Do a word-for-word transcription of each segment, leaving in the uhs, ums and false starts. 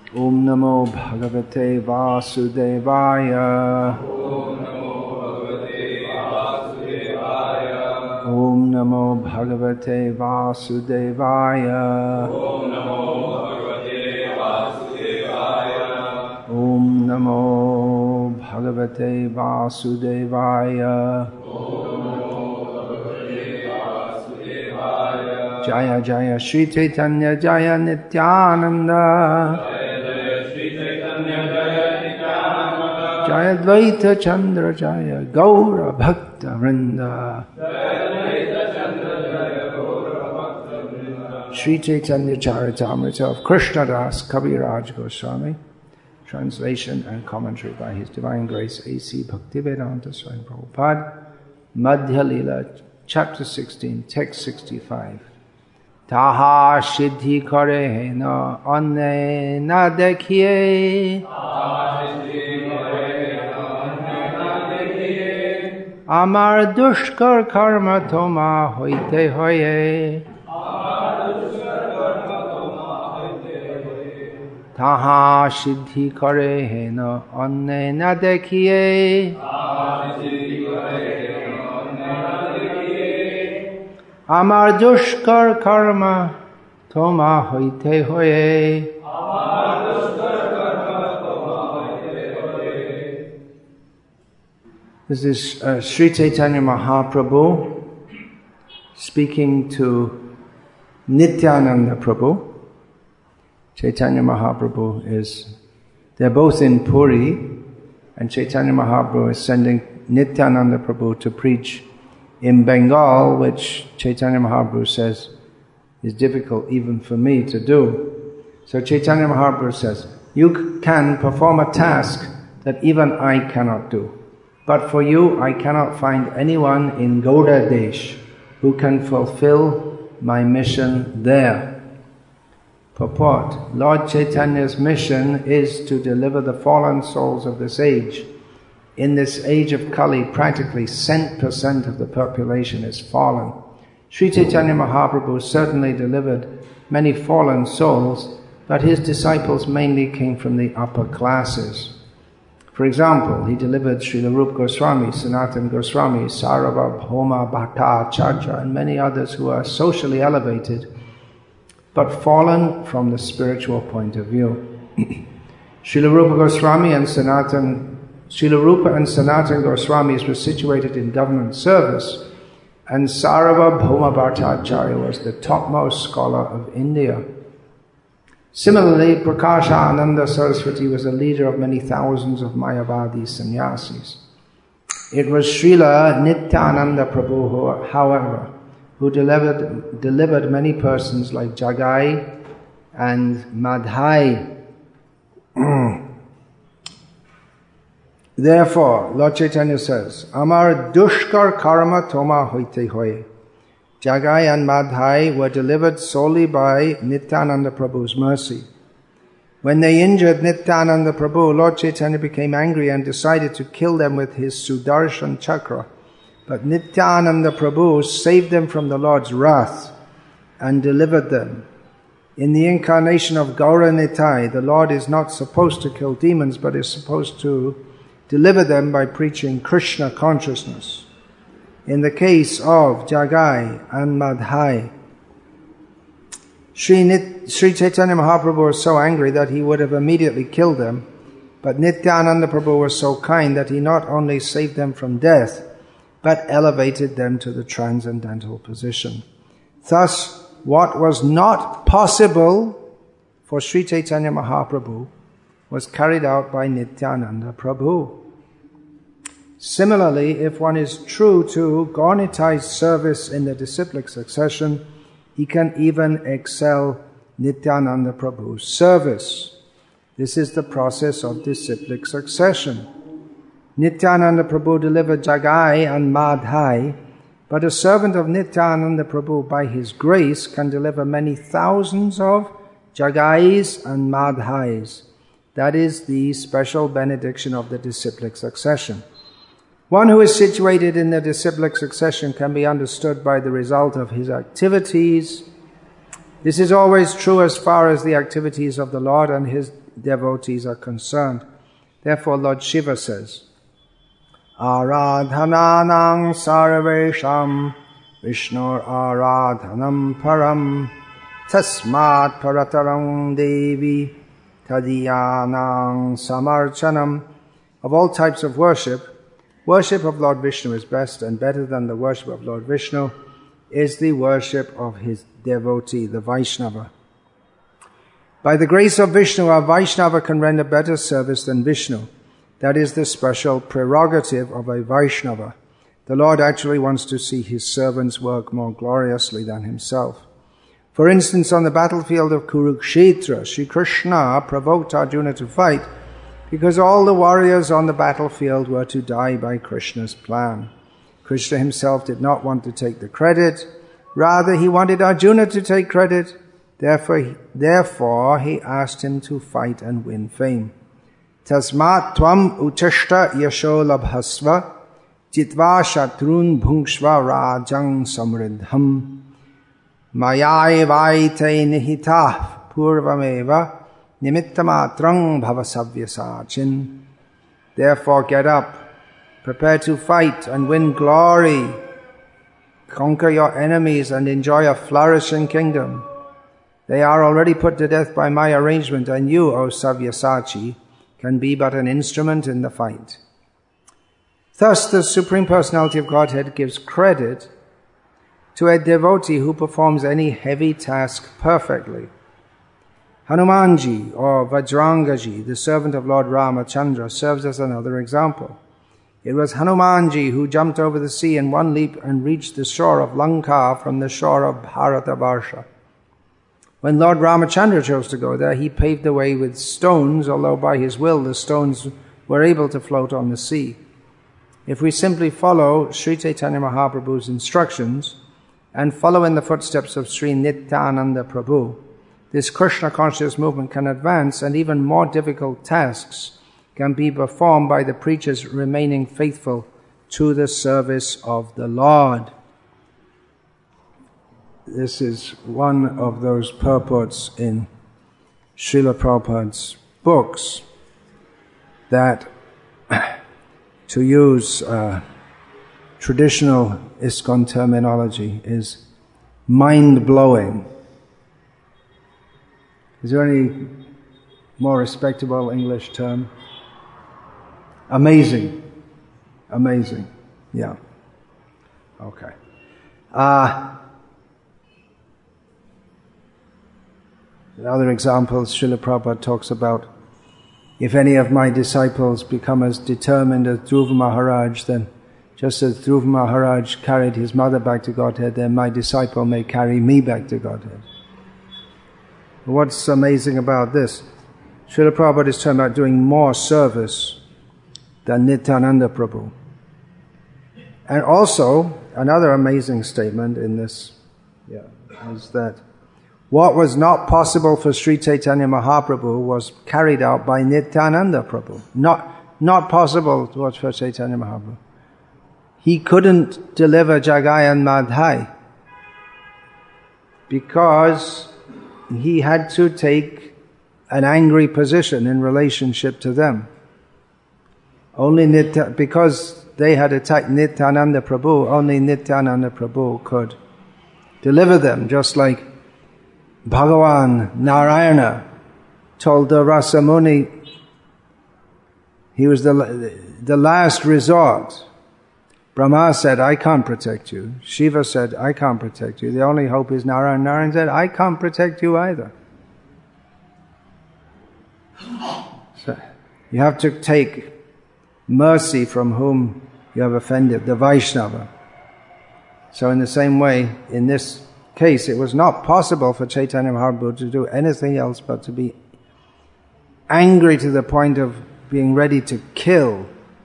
Om Namo Bhagavate Vasudevaya. Om Namo Bhagavate Vasudevaya. Om Namo Bhagavate Vasudevaya. Jaya Jaya Shri Chaitanya Jaya Nityananda. Jaya Dvaita Chandra Jaya Gaura Bhakta Vrinda. Shri Chaitanya Charitamrita of Krishna Das Kaviraj Goswami. Translation and commentary by His Divine Grace A C Bhaktivedanta Swami Prabhupada. Madhya Lila, Chapter sixteen, Text sixty-five. Taha Siddhi Kare Hena Anne Na Dekhiye. Amar Dushkar Karma Toma Hoite Hoye. Taha Siddhi Kare Hena Anne Na Dekhiye. Amar Dushkar Karma Toma Hoite Hoye. This is uh, Sri Chaitanya Mahaprabhu speaking to Nityananda Prabhu. Chaitanya Mahaprabhu is, they're both in Puri, and Chaitanya Mahaprabhu is sending Nityananda Prabhu to preach in Bengal, which Chaitanya Mahaprabhu says is difficult even for me to do. So Chaitanya Mahaprabhu says, you can perform a task that even I cannot do. But for you, I cannot find anyone in Gauda Desh who can fulfill my mission there. Purport: Lord Chaitanya's mission is to deliver the fallen souls of this age. In this age of Kali, practically cent percent of the population is fallen. Sri Chaitanya Mahaprabhu certainly delivered many fallen souls, but his disciples mainly came from the upper classes. For example, he delivered Srila Rupa Goswami, Sanatana Goswami, Sarvabhauma Bhattacharya, and many others who are socially elevated, but fallen from the spiritual point of view. Srila Rupa Goswami and Sanatana Srila Rupa and Sanatana Goswamis were situated in government service, and Sarvabhauma Bhattacharya was the topmost scholar of India. Similarly, Prakasha Ananda Saraswati was a leader of many thousands of Mayavadi sannyasis. It was Srila Nityananda Prabhu, who, however, who delivered, delivered many persons like Jagai and Madhai. Therefore, Lord Chaitanya says, Amar Dushkar Karma Toma Hoite Hoye. Jagai and Madhai were delivered solely by Nityananda Prabhu's mercy. When they injured Nityananda Prabhu, Lord Chaitanya became angry and decided to kill them with his Sudarshan Chakra. But Nityananda Prabhu saved them from the Lord's wrath and delivered them. In the incarnation of Gaura Nitai, the Lord is not supposed to kill demons, but is supposed to deliver them by preaching Krishna consciousness. In the case of Jagai and Madhai, Sri, Nit, Sri Chaitanya Mahaprabhu was so angry that he would have immediately killed them, but Nityananda Prabhu was so kind that he not only saved them from death, but elevated them to the transcendental position. Thus, what was not possible for Sri Chaitanya Mahaprabhu was carried out by Nityananda Prabhu. Similarly, if one is true to Gaura-Nitai's service in the disciplic succession, he can even excel Nityananda Prabhu's service. This is the process of disciplic succession. Nityananda Prabhu delivered Jagai and Madhai, but a servant of Nityananda Prabhu by his grace can deliver many thousands of Jagais and Madhais. That is the special benediction of the disciplic succession. One who is situated in the disciplic succession can be understood by the result of his activities This is always true as far as the activities of the Lord and His devotees are concerned. Therefore, Lord Shiva says, Aradhananang sarvesham Vishnur aradhanam param tasmat parataram devi tadiyanang samarchanam. Of all types of worship, worship of Lord Vishnu is best, and better than the worship of Lord Vishnu is the worship of his devotee, the Vaishnava. By the grace of Vishnu, a Vaishnava can render better service than Vishnu. That is the special prerogative of a Vaishnava. The Lord actually wants to see his servants work more gloriously than himself. For instance, on the battlefield of Kurukshetra, Shri Krishna provoked Arjuna to fight because all the warriors on the battlefield were to die by Krishna's plan. Krishna himself did not want to take the credit. Rather, he wanted Arjuna to take credit. Therefore, he, therefore, he asked him to fight and win fame. Tasmat tvam utishta yasho labhasva jitva shatrun bhungshva rajang samriddham mayai vaite nihitah purvameva nimittamatrang bhavasavyasachin. Therefore, get up, prepare to fight and win glory, conquer your enemies and enjoy a flourishing kingdom. They are already put to death by my arrangement, and you, O Savyasachi, can be but an instrument in the fight. Thus, the Supreme Personality of Godhead gives credit to a devotee who performs any heavy task perfectly. Hanumanji or Vajrangaji, the servant of Lord Ramachandra, serves as another example. It was Hanumanji who jumped over the sea in one leap and reached the shore of Lanka from the shore of Bharatavarsha. When Lord Ramachandra chose to go there, he paved the way with stones, although by his will the stones were able to float on the sea. If we simply follow Sri Chaitanya Mahaprabhu's instructions and follow in the footsteps of Sri Nityananda Prabhu, this Krishna conscious movement can advance, and even more difficult tasks can be performed by the preachers remaining faithful to the service of the Lord. This is one of those purports in Srila Prabhupada's books that, to use uh, traditional ISKCON terminology, is mind-blowing. Is there any more respectable English term? Amazing. Amazing. Yeah. Okay. Uh, in other examples, Srila Prabhupada talks about, if any of my disciples become as determined as Dhruva Maharaj, then just as Dhruva Maharaj carried his mother back to Godhead, then my disciple may carry me back to Godhead. What's amazing about this? Srila Prabhupada is talking about doing more service than Nityananda Prabhu. And also, another amazing statement in this yeah, is that what was not possible for Sri Chaitanya Mahaprabhu was carried out by Nityananda Prabhu. Not, not possible was for Chaitanya Mahaprabhu. He couldn't deliver Jagai and Madhai because he had to take an angry position in relationship to them. Only Nitya, because they had attacked Nityananda Prabhu, only Nityananda Prabhu could deliver them, just like Bhagavan Narayana told the Rasamuni he was the, the last resort. Brahma said, I can't protect you. Shiva said, I can't protect you. The only hope is Narayana. Narayana said, I can't protect you either. So you have to take mercy from whom you have offended, the Vaishnava. So in the same way, in this case, it was not possible for Chaitanya Mahaprabhu to do anything else but to be angry to the point of being ready to kill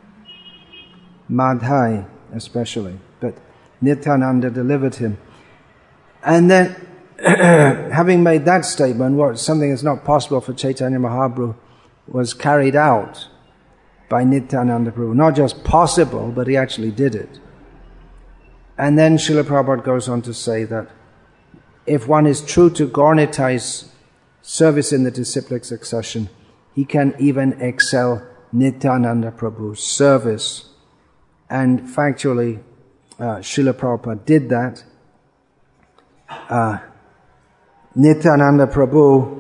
Madhai especially. But Nityananda delivered him. And then, having made that statement, what something that's not possible for Chaitanya Mahaprabhu was carried out by Nityananda Prabhu. Not just possible, but he actually did it. And then Srila Prabhupada goes on to say that if one is true to Gaur Nitai's service in the disciplic succession, he can even excel Nityananda Prabhu's service. And factually, uh, Srila Prabhupada did that. Uh, Nityananda Prabhu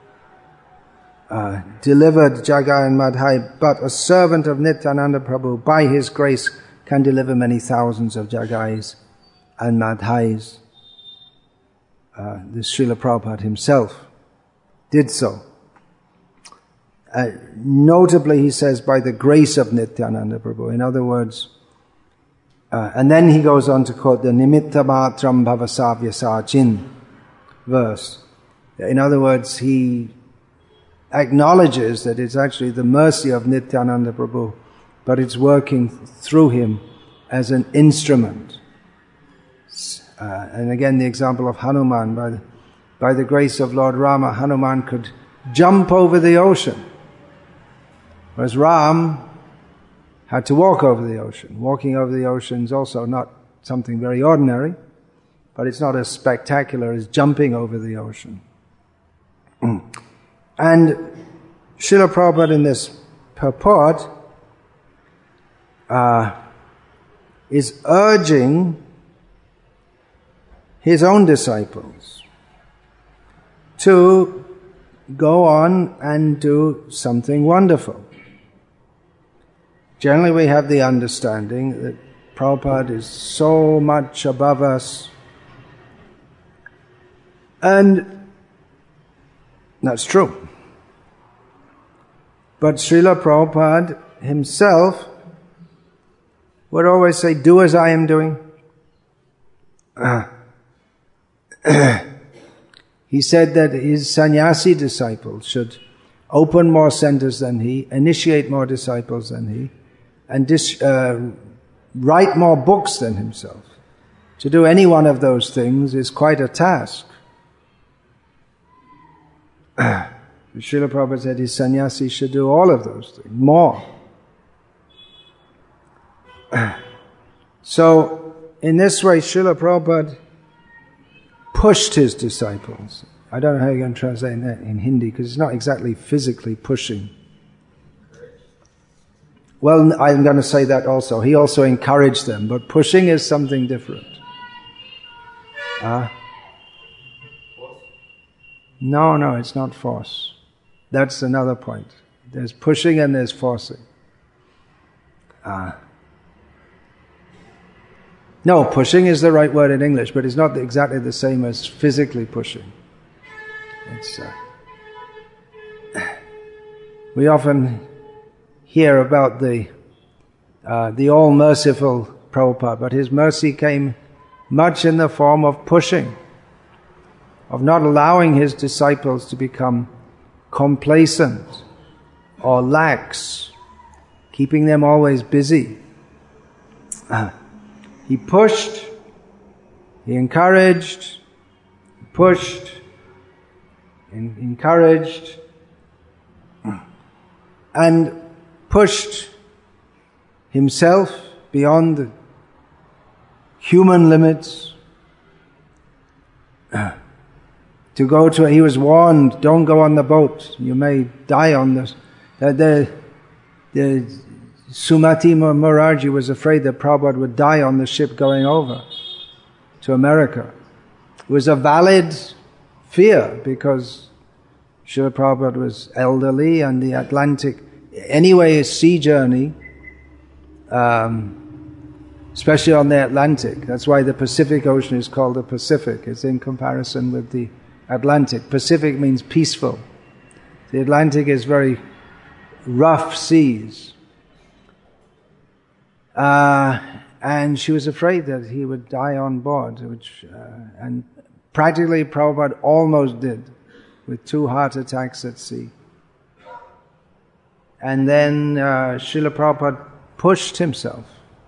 uh, delivered Jagai and Madhai, but a servant of Nityananda Prabhu, by his grace, can deliver many thousands of Jagais and Madhais. Uh, the Srila Prabhupada himself did so. Uh, notably, he says, by the grace of Nityananda Prabhu. In other words, uh, and then he goes on to quote the Nimitta Matram Bhavasavya Sajin verse. In other words, he acknowledges that it's actually the mercy of Nityananda Prabhu, but it's working through him as an instrument. Uh, and again, the example of Hanuman. By the, by the grace of Lord Rama, Hanuman could jump over the ocean, whereas Ram had to walk over the ocean. Walking over the ocean is also not something very ordinary, but it's not as spectacular as jumping over the ocean. And Srila Prabhupada in this purport uh, is urging his own disciples to go on and do something wonderful. Generally we have the understanding that Prabhupada is so much above us, and that's true. But Srila Prabhupada himself would always say, do as I am doing. Uh, he said that his sannyasi disciples should open more centers than he, initiate more disciples than he, and dis, uh, write more books than himself. To do any one of those things is quite a task. Srila Prabhupada said his sannyasi should do all of those things, more. So, in this way, Srila Prabhupada pushed his disciples. I don't know how you're going to translate that in Hindi, because it's not exactly physically pushing. Well, I'm going to say that also. He also encouraged them, but pushing is something different. Ah. Uh, no, no, it's not force. That's another point. There's pushing and there's forcing. Ah. Uh, No, pushing is the right word in English, but it's not exactly the same as physically pushing. It's, uh, we often hear about the uh, the all-merciful Prabhupada, but his mercy came much in the form of pushing, of not allowing his disciples to become complacent or lax, keeping them always busy. Uh, He pushed, he encouraged, he pushed, en- encouraged, and pushed himself beyond the human limits uh, to go to, he was warned, don't go on the boat, you may die on this. Uh, the, the Sumati Morarji was afraid that Prabhupada would die on the ship going over to America. It was a valid fear because Srila Prabhupada was elderly and the Atlantic, anyway, a sea journey, um, especially on the Atlantic. That's why the Pacific Ocean is called the Pacific. It's in comparison with the Atlantic. Pacific means peaceful. The Atlantic is very rough seas. Uh, and she was afraid that he would die on board, which, uh, and practically Prabhupada almost did, with two heart attacks at sea. And then uh, Srila Prabhupada pushed himself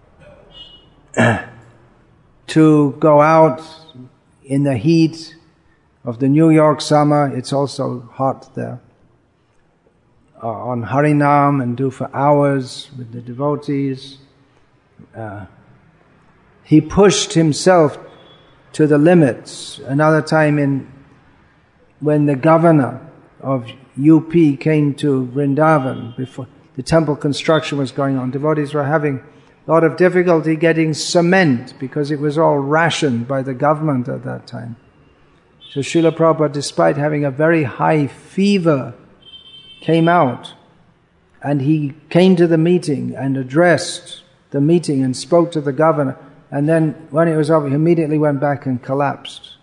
to go out in the heat of the New York summer. It's also hot there. Uh, on Harinam, and do for hours with the devotees. Uh, he pushed himself to the limits. Another time in when the governor of U P came to Vrindavan, before the temple construction was going on, devotees were having a lot of difficulty getting cement because it was all rationed by the government at that time. So Srila Prabhupada, despite having a very high fever, came out and he came to the meeting and addressed the meeting and spoke to the governor. And then when it was over, he immediately went back and collapsed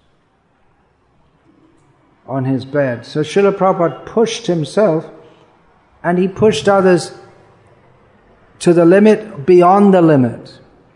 on his bed. So Srila Prabhupada pushed himself and he pushed others to the limit, beyond the limit.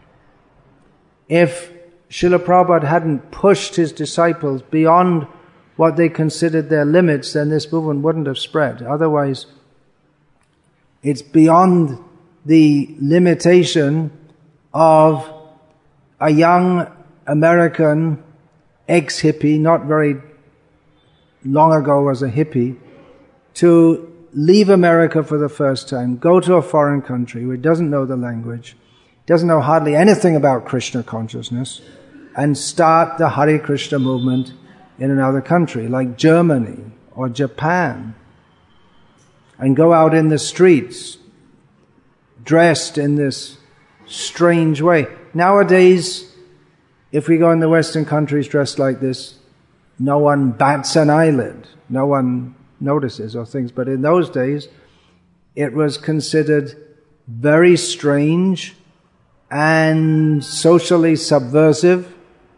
If Srila Prabhupada hadn't pushed his disciples beyond what they considered their limits, then this movement wouldn't have spread. Otherwise, it's beyond the limitation of a young American ex-hippie, not very long ago was a hippie, to leave America for the first time, go to a foreign country where he doesn't know the language, doesn't know hardly anything about Krishna consciousness, and start the Hare Krishna movement in another country, like Germany or Japan, and go out in the streets dressed in this strange way. Nowadays, if we go in the Western countries dressed like this, no one bats an eyelid, no one notices or things. But in those days, it was considered very strange and socially subversive,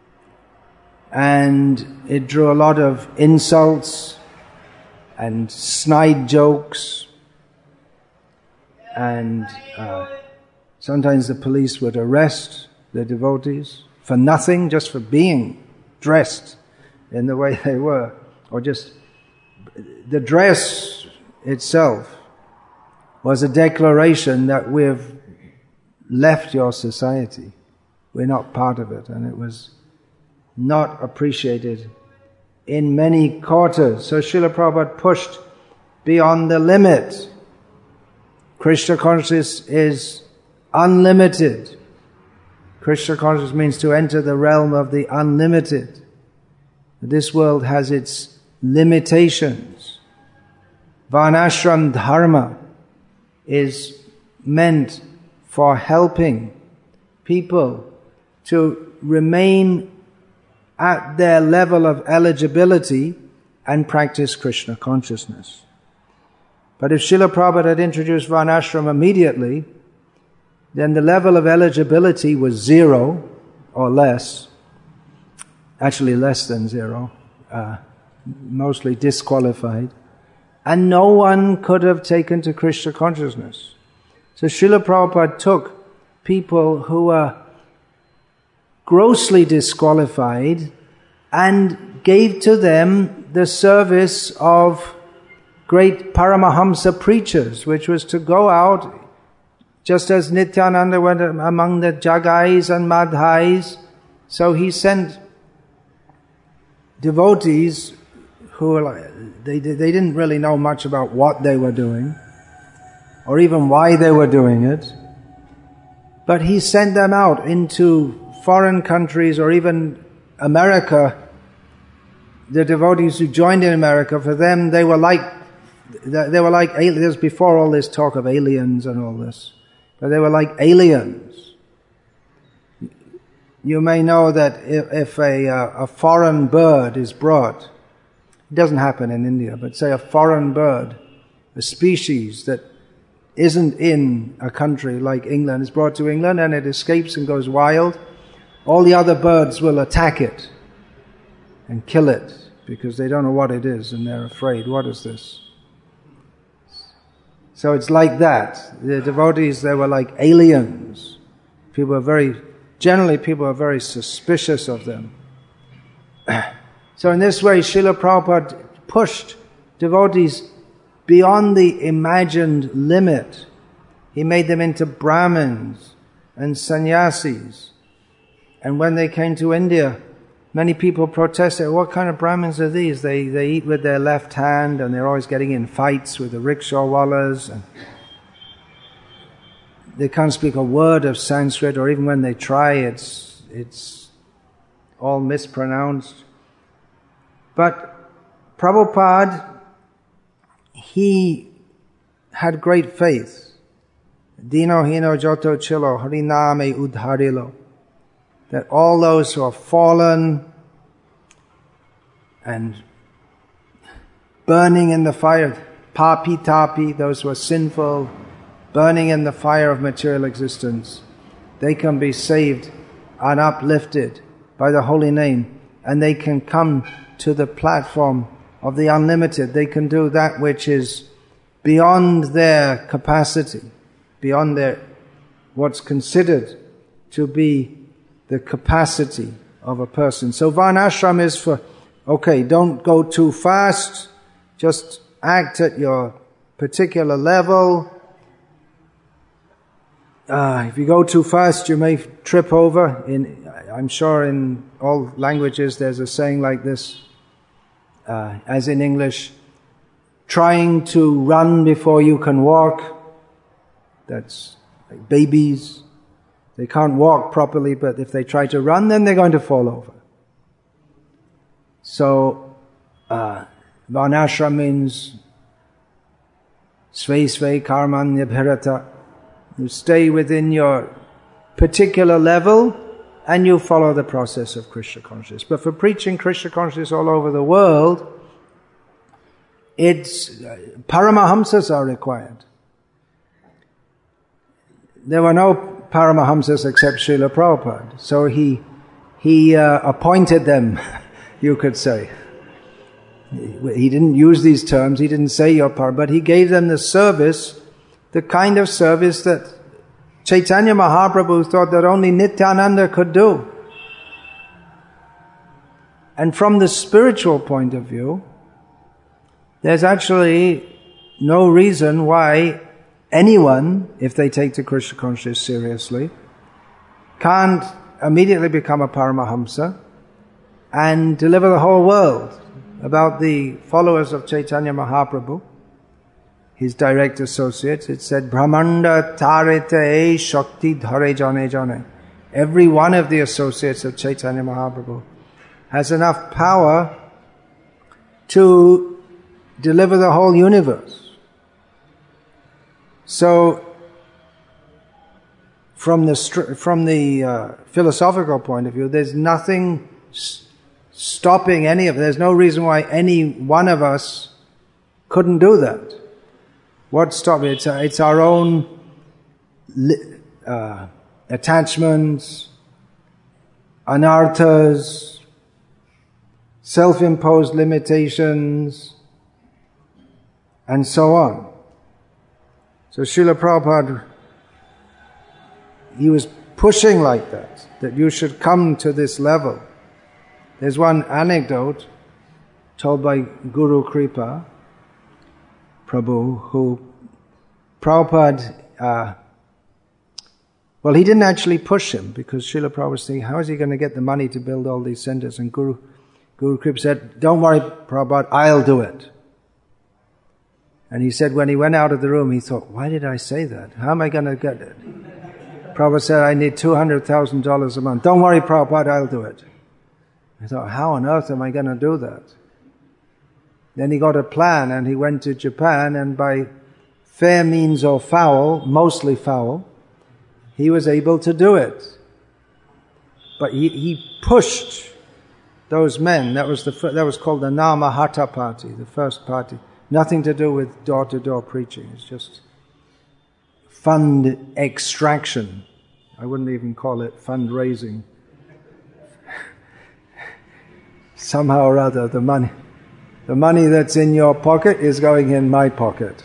and it drew a lot of insults and snide jokes, and uh, sometimes the police would arrest the devotees for nothing, just for being dressed in the way they were, or just the dress itself was a declaration that we've left your society, we're not part of it, and it was not appreciated in many quarters. So Srila Prabhupada pushed beyond the limit. Krishna consciousness is unlimited. Krishna consciousness means to enter the realm of the unlimited. This world has its limitations. Varnashram dharma is meant for helping people to remain at their level of eligibility and practice Krishna consciousness. But if Srila Prabhupada had introduced Varnashram immediately, then the level of eligibility was zero or less, actually less than zero, uh, mostly disqualified, and no one could have taken to Krishna consciousness. So Srila Prabhupada took people who were grossly disqualified and gave to them the service of great Paramahamsa preachers, which was to go out, just as Nityananda went among the Jagais and Madhais. So he sent devotees who were like, they, they didn't really know much about what they were doing, or even why they were doing it. But he sent them out into foreign countries, or even America. The devotees who joined in America, for them, they were like, they were like aliens. Before all this talk of aliens and all this, but they were like aliens. You may know that if, if a, uh, a foreign bird is brought, it doesn't happen in India, but say a foreign bird, a species that isn't in a country like England, is brought to England and it escapes and goes wild, all the other birds will attack it and kill it because they don't know what it is and they're afraid. What is this? So it's like that. The devotees, they were like aliens. People are very, generally people are very suspicious of them. So in this way, Srila Prabhupada pushed devotees beyond the imagined limit. He made them into Brahmins and sannyasis. And when they came to India, many people protested, what kind of Brahmins are these? They they eat with their left hand and they're always getting in fights with the rickshawwallas. And they can't speak a word of Sanskrit, or even when they try, it's it's all mispronounced. But Prabhupada, he had great faith. Dino hino joto chilo hariname udharilo. That all those who are fallen and burning in the fire, papi tapi, those who are sinful, burning in the fire of material existence, they can be saved and uplifted by the holy name, and they can come to the platform of the unlimited. They can do that which is beyond their capacity, beyond their what's considered to be the capacity of a person. So Varnashram is for, okay, don't go too fast, just act at your particular level. Uh, if you go too fast, you may trip over. In, I'm sure in all languages there's a saying like this, uh, as in English, trying to run before you can walk. That's like babies. They can't walk properly, but if they try to run, then they're going to fall over. So, uh, Varnashram means Svei Svei Karmanya Bharata. You stay within your particular level and you follow the process of Krishna consciousness. But for preaching Krishna consciousness all over the world, it's uh, Paramahamsas are required. There were no Paramahamsas except Srila Prabhupada. So he he uh, appointed them, you could say. He didn't use these terms, he didn't say your par, but he gave them the service, the kind of service that Chaitanya Mahaprabhu thought that only Nityananda could do. And from the spiritual point of view, there's actually no reason why anyone, if they take to Krishna consciousness seriously, can't immediately become a Paramahamsa and deliver the whole world. About the followers of Chaitanya Mahaprabhu, his direct associates, it said, Brahmanda tarete shakti dhare jane jane. Every one of the associates of Chaitanya Mahaprabhu has enough power to deliver the whole universe. So, from the from the uh, philosophical point of view, there's nothing st- stopping any of it. There's no reason why any one of us couldn't do that. What's stopping? It's uh, it's our own uh, attachments, anarthas, self-imposed limitations, and so on. So Srila Prabhupada, he was pushing like that, that you should come to this level. There's one anecdote told by Guru Kripa Prabhu, who Prabhupada, uh, well, he didn't actually push him, because Srila Prabhupada was thinking, how is he going to get the money to build all these centers? And Guru, Guru Kripa said, don't worry, Prabhupada, I'll do it. And he said when he went out of the room, he thought, why did I say that? How am I going to get it? Prabhupada said, I need two hundred thousand dollars a month. Don't worry, Prabhupada, I'll do it. I thought, how on earth am I going to do that? Then he got a plan and he went to Japan, and by fair means or foul, mostly foul, he was able to do it. But he, he pushed those men. That was the that was called the Namahata party, the first party. Nothing to do with door-to-door preaching. It's just fund extraction. I wouldn't even call it fundraising. Somehow or other, the money, the money that's in your pocket is going in my pocket.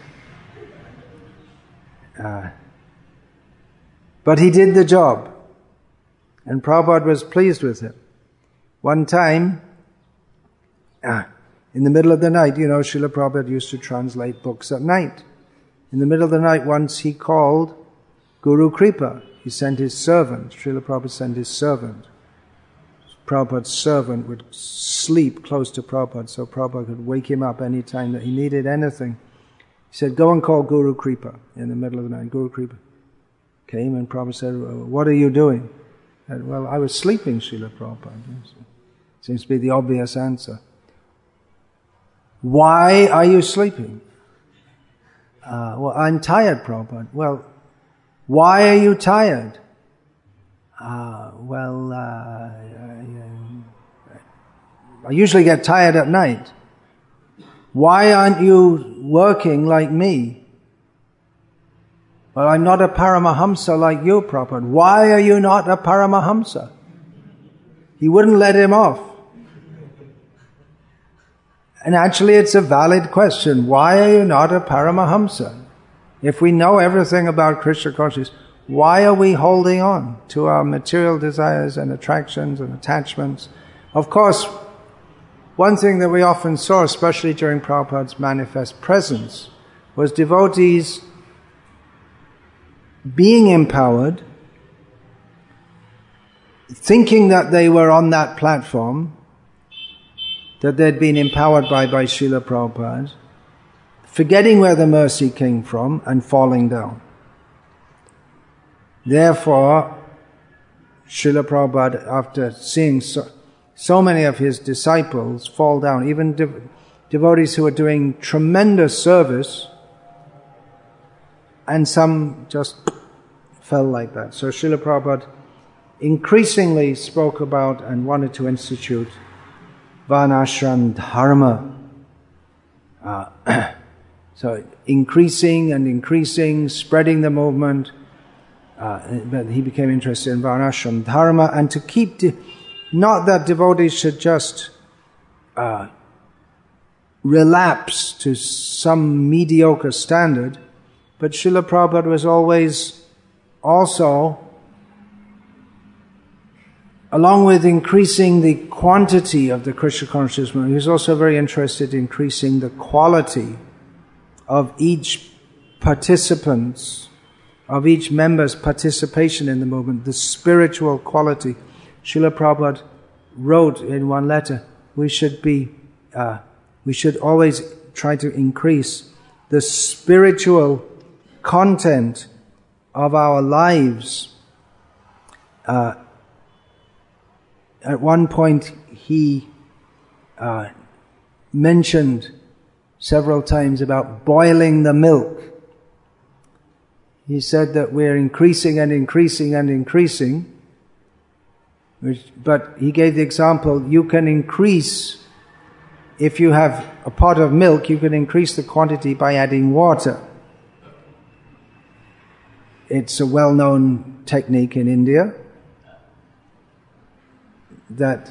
Uh, but he did the job, and Prabhupada was pleased with him. One time, uh, in the middle of the night, you know, Srila Prabhupada used to translate books at night. In the middle of the night, once he called Guru Kripa. He sent his servant. Srila Prabhupada sent his servant. Prabhupada's servant would sleep close to Prabhupada, so Prabhupada could wake him up any time that he needed anything. He said, go and call Guru Kripa in the middle of the night. Guru Kripa came, and Prabhupada said, what are you doing? Said, well, I was sleeping, Srila Prabhupada. Seems to be the obvious answer. Why are you sleeping? Uh, well, I'm tired, Prabhupada. Well, why are you tired? Uh, well, uh, I, I usually get tired at night. Why aren't you working like me? Well, I'm not a Paramahamsa like you, Prabhupada. Why are you not a Paramahamsa? He wouldn't let him off. And actually it's a valid question. Why are you not a Paramahamsa? If we know everything about Krishna consciousness, why are we holding on to our material desires and attractions and attachments? Of course, one thing that we often saw, especially during Prabhupada's manifest presence, was devotees being empowered, thinking that they were on that platform, that they'd been empowered by, by Srila Prabhupada, forgetting where the mercy came from and falling down. Therefore, Srila Prabhupada, after seeing so, so many of his disciples fall down, even de- devotees who were doing tremendous service, and some just fell like that. So Srila Prabhupada increasingly spoke about and wanted to institute Varnashram Dharma. Uh, so increasing and increasing, spreading the movement. Uh, but he became interested in Varnashram Dharma, and to keep, de- not that devotees should just uh, relapse to some mediocre standard, but Srila Prabhupada was always also, along with increasing the quantity of the Krishna consciousness movement, he was also very interested in increasing the quality of each participant's, of each member's participation in the movement, the spiritual quality. Srila Prabhupada wrote in one letter, we should be, uh, we should always try to increase the spiritual content of our lives. Uh, at one point he uh, mentioned several times about boiling the milk. He said that we're increasing and increasing and increasing, which, but he gave the example, you can increase, if you have a pot of milk, you can increase the quantity by adding water. It's a well-known technique in India that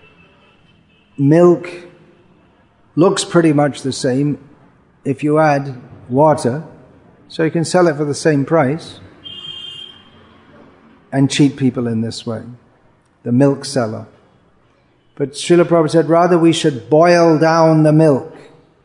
milk looks pretty much the same if you add water, so you can sell it for the same price and cheat people in this way, the milk seller. But Srila Prabhupada said, rather we should boil down the milk.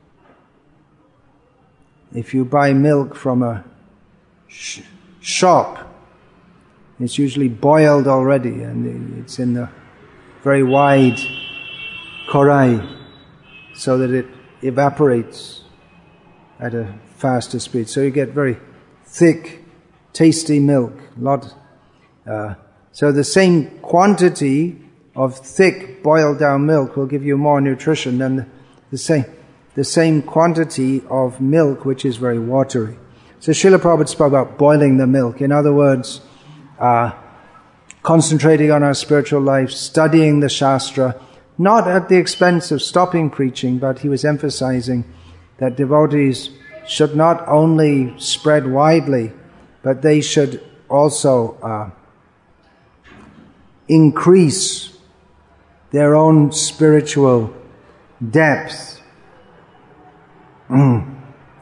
If you buy milk from a sh- shop, it's usually boiled already and it's in the very wide korai so that it evaporates at a faster speed. So you get very thick, tasty milk. Lot. Uh, so the same quantity of thick, boiled down milk will give you more nutrition than the, the same the same quantity of milk which is very watery. So Srila Prabhupada spoke about boiling the milk. In other words, uh, concentrating on our spiritual life, studying the Shastra, not at the expense of stopping preaching, but he was emphasizing that devotees should not only spread widely, but they should also uh, increase their own spiritual depth. Mm.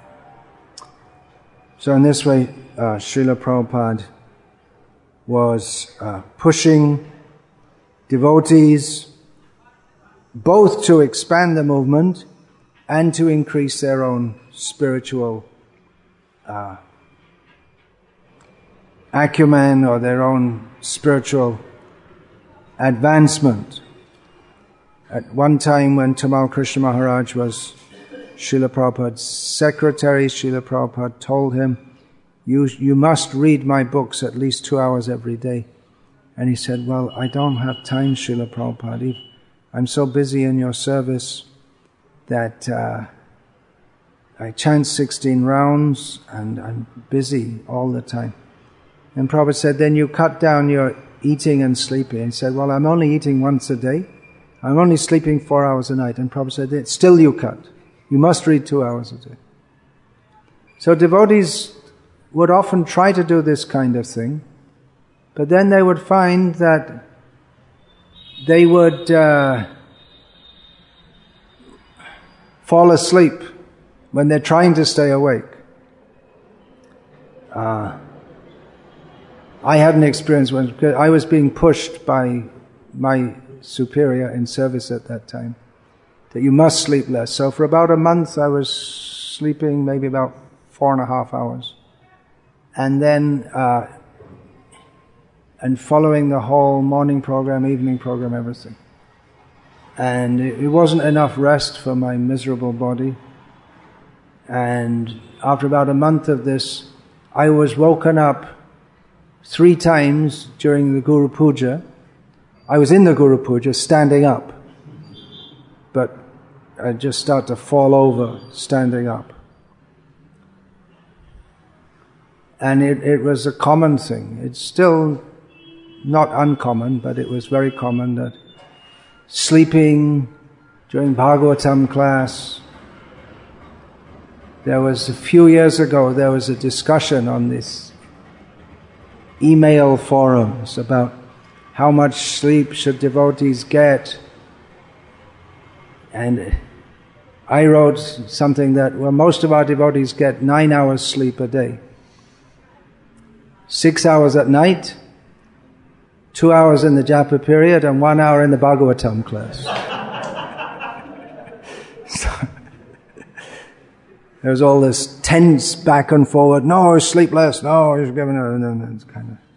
So in this way, uh, Srila Prabhupada was uh, pushing devotees both to expand the movement and to increase their own spiritual uh, acumen or their own spiritual advancement. At one time when Tamal Krishna Maharaj was Srila Prabhupada's secretary, Srila Prabhupada told him, you, you must read my books at least two hours every day. And he said, well, I don't have time, Srila Prabhupada. I'm so busy in your service that uh, I chant sixteen rounds and I'm busy all the time. And Prabhupada said, then you cut down your eating and sleeping. And he said, well, I'm only eating once a day. I'm only sleeping four hours a night. And Prabhupada said, still you cut. You must read two hours a day. So devotees would often try to do this kind of thing, but then they would find that they would uh, fall asleep when they're trying to stay awake. Uh, I had an experience when I was being pushed by my superior in service at that time, that you must sleep less. So for about a month I was sleeping maybe about four and a half hours. And then, uh, and following the whole morning program, evening program, everything. And it, it wasn't enough rest for my miserable body. And after about a month of this, I was woken up three times during the Guru Puja. I was in the Guru Puja, standing up. But I just start to fall over, standing up. And it, it was a common thing. It's still not uncommon, but it was very common that sleeping during Bhagavatam class. There was a few years ago, there was a discussion on this email forums about how much sleep should devotees get. And I wrote something that, well, most of our devotees get nine hours sleep a day. Six hours at night, two hours in the japa period, and one hour in the Bhagavatam class. So, there's all this tense back and forward. No, sleep less. No, he's giving it. And it's kind of.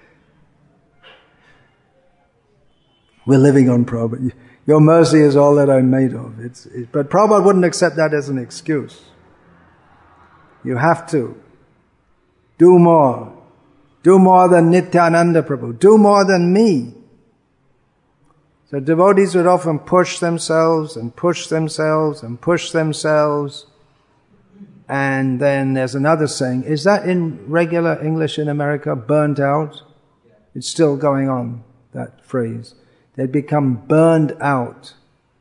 We're living on Prabhupada. Your mercy is all that I'm made of. It's, it, but Prabhupada wouldn't accept that as an excuse. You have to do more. Do more than Nityananda Prabhu. Do more than me. So devotees would often push themselves and push themselves and push themselves. And then there's another saying, is that in regular English in America, burnt out? It's still going on, that phrase. They become burned out.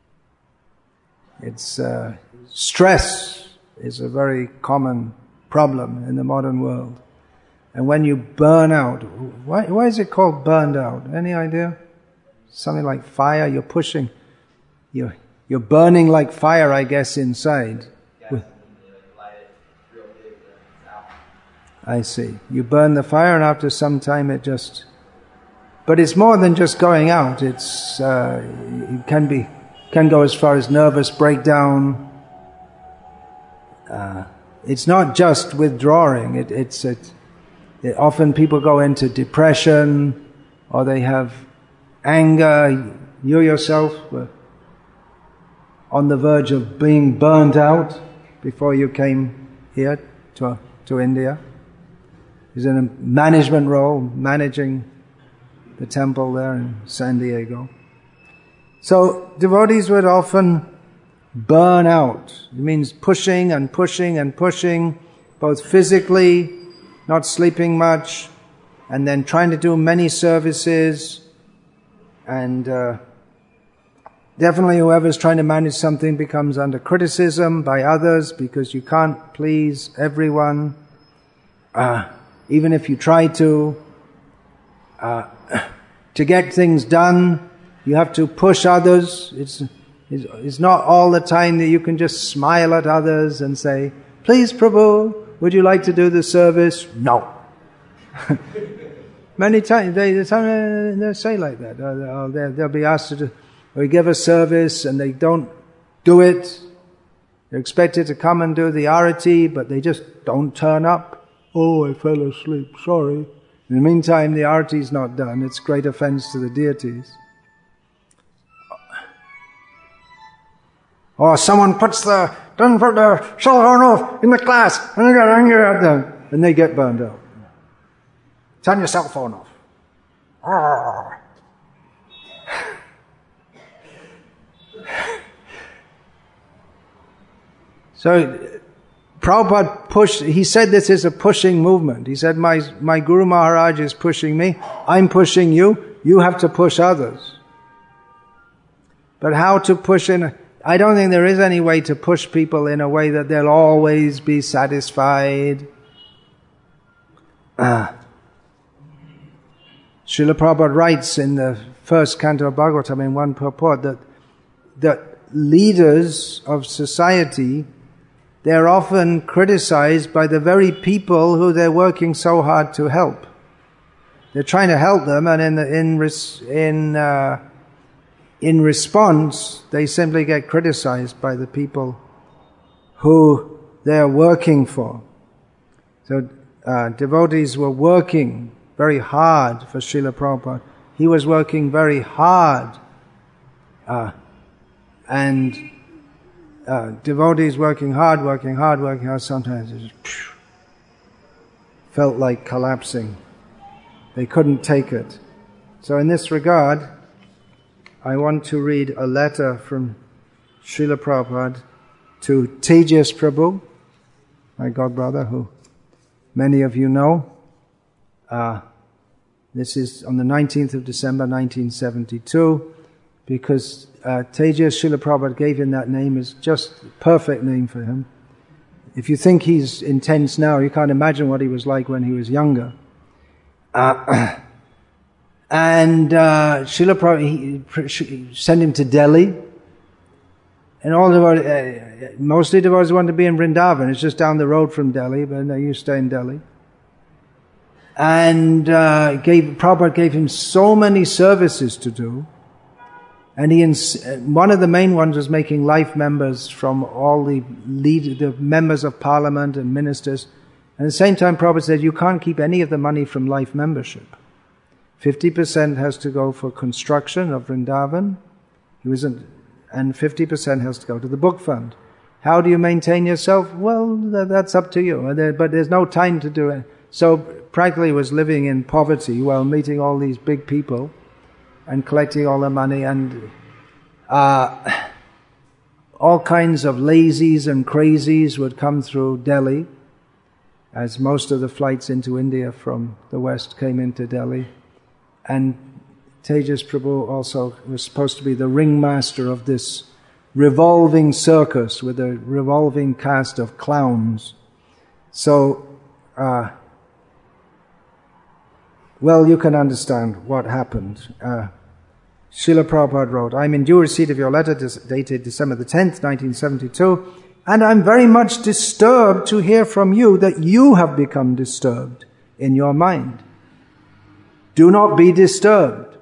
It's uh, stress is a very common problem in the modern world. And when you burn out, why, why is it called burned out? Any idea? Something like fire, you're pushing, you're, you're burning like fire, I guess, inside. I see. You burn the fire and after some time it just... But it's more than just going out. It's uh, it can be can go as far as nervous breakdown. Uh, it's not just withdrawing. It, it's it, it, often people go into depression, or they have anger. You yourself were on the verge of being burnt out before you came here to to India. He's in a management role, managing the temple there in San Diego. So devotees would often burn out. It means pushing and pushing and pushing, both physically, not sleeping much, and then trying to do many services. And uh, definitely whoever's trying to manage something becomes under criticism by others because you can't please everyone. Uh, even if you try to. Uh, to get things done, you have to push others. It's, it's, it's not all the time that you can just smile at others and say, please Prabhu, would you like to do the service? No. Many times they, they, they say like that. Or they'll, they'll be asked to do, or give a service and they don't do it. They're expected to come and do the arati, but they just don't turn up. Oh, I fell asleep, sorry. In the meantime, the arati is not done. It's great offense to the deities. Or someone puts the, doesn't put the cell phone off in the class, and they get angry at them, and they get burned out. Turn your cell phone off. So, Prabhupada pushed, he said this is a pushing movement. He said, my, my Guru Maharaj is pushing me, I'm pushing you, you have to push others. But how to push in, I don't think there is any way to push people in a way that they'll always be satisfied. Ah. Srila Prabhupada writes in the first canto of Bhagavatam in one purport that, that leaders of society, they're often criticized by the very people who they're working so hard to help. They're trying to help them, and in the, in res, in uh, in response, they simply get criticized by the people who they're working for. So uh, devotees were working very hard for Srila Prabhupada. He was working very hard, uh, and. Uh, devotees working hard, working hard, working hard, sometimes it just phew, felt like collapsing. They couldn't take it. So in this regard, I want to read a letter from Srila Prabhupada to Tejas Prabhu, my godbrother, who many of you know. Uh, this is on the nineteenth of December nineteen seventy-two, because Uh, Tejas, Srila Prabhupada gave him that name as just the perfect name for him. If you think he's intense now, you can't imagine what he was like when he was younger. Uh, and uh, Srila Prabhupada he, sent him to Delhi. And all the uh, mostly devotees wanted to be in Vrindavan. It's just down the road from Delhi, but no, you stay in Delhi. And uh, gave, Prabhupada gave him so many services to do. And he, one of the main ones was making life members from all the lead, the members of parliament and ministers. And at the same time, Prabhupada said, you can't keep any of the money from life membership. fifty percent has to go for construction of Vrindavan. He wasn't, and fifty percent has to go to the book fund. How do you maintain yourself? Well, that's up to you. But there's no time to do it. So practically he was living in poverty while meeting all these big people and collecting all the money, and uh, all kinds of lazies and crazies would come through Delhi, as most of the flights into India from the west came into Delhi. And Tejas Prabhu also was supposed to be the ringmaster of this revolving circus with a revolving cast of clowns. So, uh, well, you can understand what happened. Uh, Srila Prabhupada wrote, I'm in due receipt of your letter dated December the tenth, nineteen seventy-two, and I'm very much disturbed to hear from you that you have become disturbed in your mind. Do not be disturbed.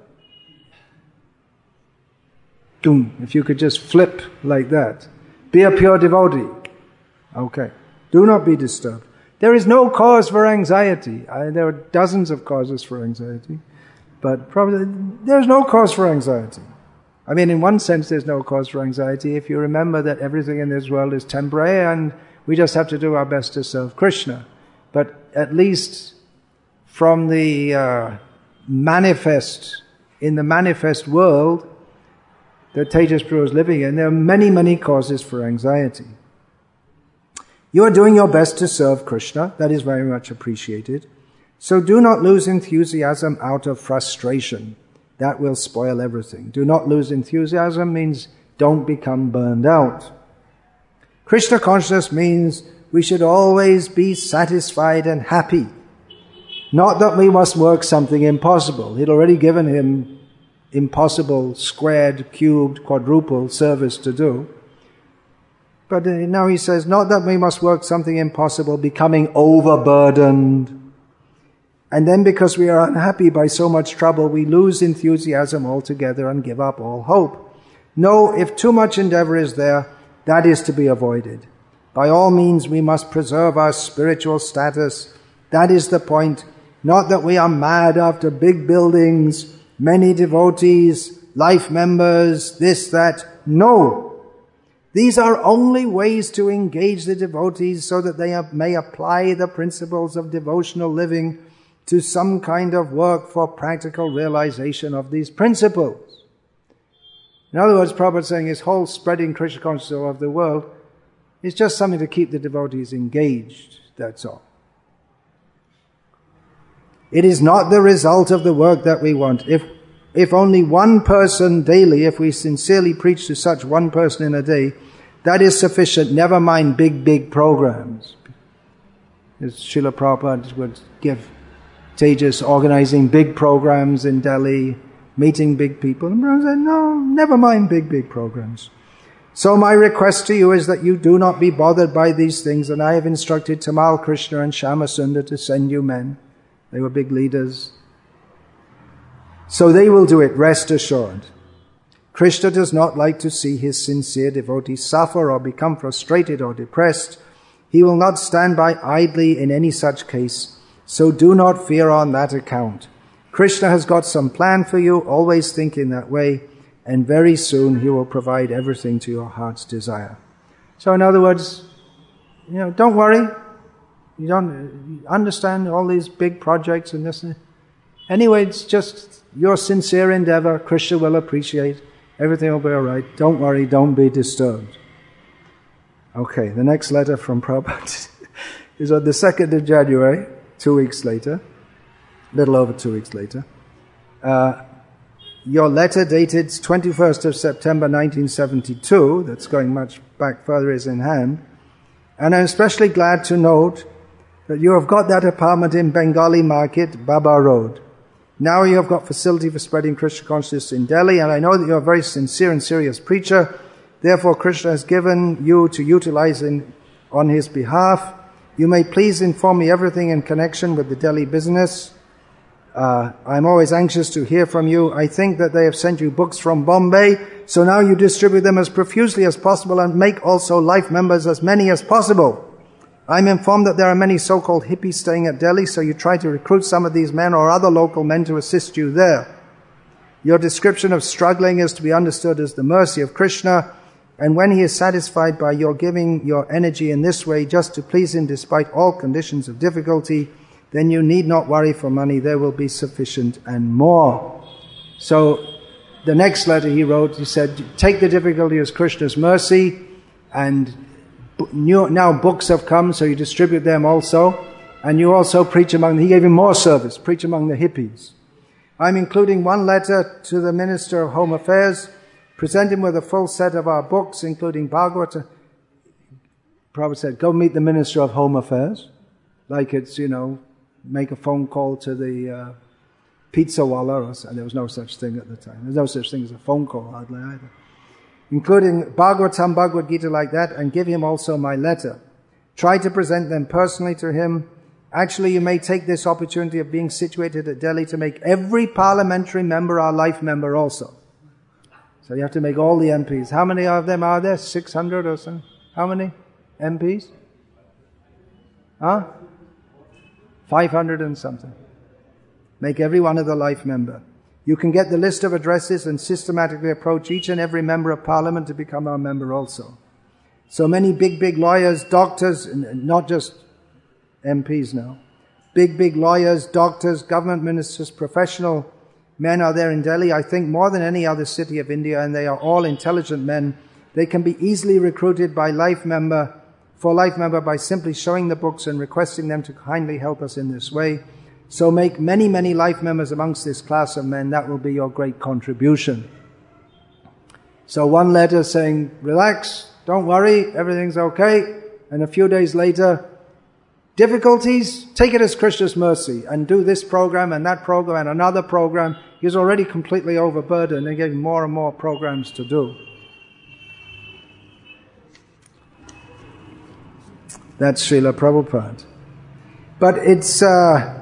If you could just flip like that. Be a pure devotee. Okay. Do not be disturbed. There is no cause for anxiety. I, there are dozens of causes for anxiety, but probably there's no cause for anxiety. I mean, in one sense, there's no cause for anxiety if you remember that everything in this world is temporary and we just have to do our best to serve Krishna. But at least from the uh, manifest, in the manifest world that Tejas Prabhu is living in, there are many, many causes for anxiety. You are doing your best to serve Krishna. That is very much appreciated. So do not lose enthusiasm out of frustration. That will spoil everything. Do not lose enthusiasm means don't become burned out. Krishna consciousness means we should always be satisfied and happy. Not that we must work something impossible. He'd already given him impossible, squared, cubed, quadruple service to do. But now he says, not that we must work something impossible, becoming overburdened. And then because we are unhappy by so much trouble, we lose enthusiasm altogether and give up all hope. No, if too much endeavor is there, that is to be avoided. By all means, we must preserve our spiritual status. That is the point. Not that we are mad after big buildings, many devotees, life members, this, that. No. These are only ways to engage the devotees so that they may apply the principles of devotional living to some kind of work for practical realization of these principles. In other words, Prabhupada is saying his whole spreading Krishna consciousness of the world is just something to keep the devotees engaged, that's all. It is not the result of the work that we want. If if only one person daily, if we sincerely preach to such one person in a day, that is sufficient, never mind big, big programs. As Srila Prabhupada would give Tejas organizing big programs in Delhi, meeting big people. And Prabhupada said, no, never mind big, big programs. So my request to you is that you do not be bothered by these things, and I have instructed Tamal Krishna and Shyamasundar to send you men. They were big leaders. So they will do it, rest assured. Krishna does not like to see his sincere devotees suffer or become frustrated or depressed. He will not stand by idly in any such case, so do not fear on that account. Krishna has got some plan for you, always think in that way, and very soon he will provide everything to your heart's desire. So in other words, you know, don't worry. You don't you understand all these big projects and this. Anyway, it's just your sincere endeavor. Krishna will appreciate. Everything will be all right. Don't worry. Don't be disturbed. Okay, the next letter from Prabhupada is on the second of January, two weeks later, a little over two weeks later. Uh, your letter dated twenty-first of September nineteen seventy-two, that's going much back further, is in hand. And I'm especially glad to note that you have got that apartment in Bengali Market, Baba Road. Now you have got facility for spreading Krishna consciousness in Delhi, and I know that you are a very sincere and serious preacher. Therefore, Krishna has given you to utilize in, on his behalf. You may please inform me everything in connection with the Delhi business. Uh, I'm always anxious to hear from you. I think that they have sent you books from Bombay, so now you distribute them as profusely as possible and make also life members as many as possible. I'm informed that there are many so-called hippies staying at Delhi, so you try to recruit some of these men or other local men to assist you there. Your description of struggling is to be understood as the mercy of Krishna, and when he is satisfied by your giving your energy in this way just to please him despite all conditions of difficulty, then you need not worry for money. There will be sufficient and more. So the next letter he wrote, he said, take the difficulty as Krishna's mercy, and new, now books have come, so you distribute them also, and you also preach among, he gave him more service, preach among the hippies. I'm including one letter to the Minister of Home Affairs. Present him with a full set of our books, including Bhagavata. Prabhupada said, go meet the Minister of Home Affairs. Like it's, you know, make a phone call to the uh, pizza wala. Or, there was no such thing at the time. There's no such thing as a phone call, hardly either. Including Bhagavatam, Bhagavad Gita like that, and give him also my letter. Try to present them personally to him. Actually, you may take this opportunity of being situated at Delhi to make every parliamentary member our life member also. So you have to make all the M Ps. How many of them are there? six hundred or something? How many M Ps? Huh? five hundred and something. Make every one of the life member. You can get the list of addresses and systematically approach each and every member of parliament to become our member also. So many big, big lawyers, doctors, not just M Ps now. Big, big lawyers, doctors, government ministers, professional men are there in Delhi, I think more than any other city of India, and they are all intelligent men. They can be easily recruited by life member, for life member by simply showing the books and requesting them to kindly help us in this way. So make many, many life members amongst this class of men. That will be your great contribution. So one letter saying, relax, don't worry, everything's okay. And a few days later, difficulties, take it as Krishna's mercy and do this program and that program and another program. He's already completely overburdened and gave more and more programs to do. That's Srila Prabhupada. But it's, uh,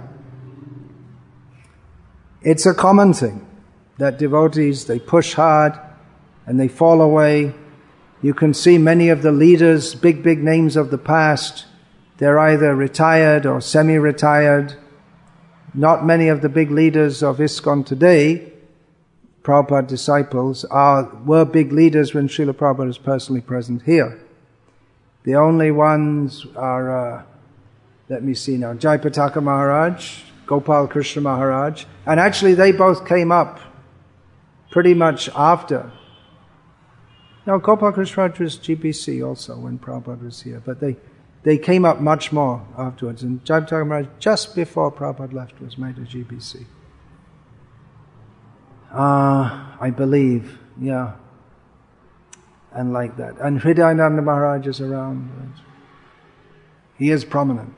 it's a common thing that devotees, they push hard and they fall away. You can see many of the leaders, big, big names of the past, they're either retired or semi-retired. Not many of the big leaders of ISKCON today, Prabhupada disciples, are were big leaders when Srila Prabhupada is personally present here. The only ones are, uh, let me see now, Jayapataka Maharaj, Gopal Krishna Maharaj. And actually they both came up pretty much after. Now Gopal Krishna Maharaj was G B C also when Prabhupada was here, but they, they came up much more afterwards. And Jayapataka Thakur Maharaj, just before Prabhupada left, was made a G B C. Uh, I believe, yeah. And like that. And Hridayananda Maharaj is around. He is prominent.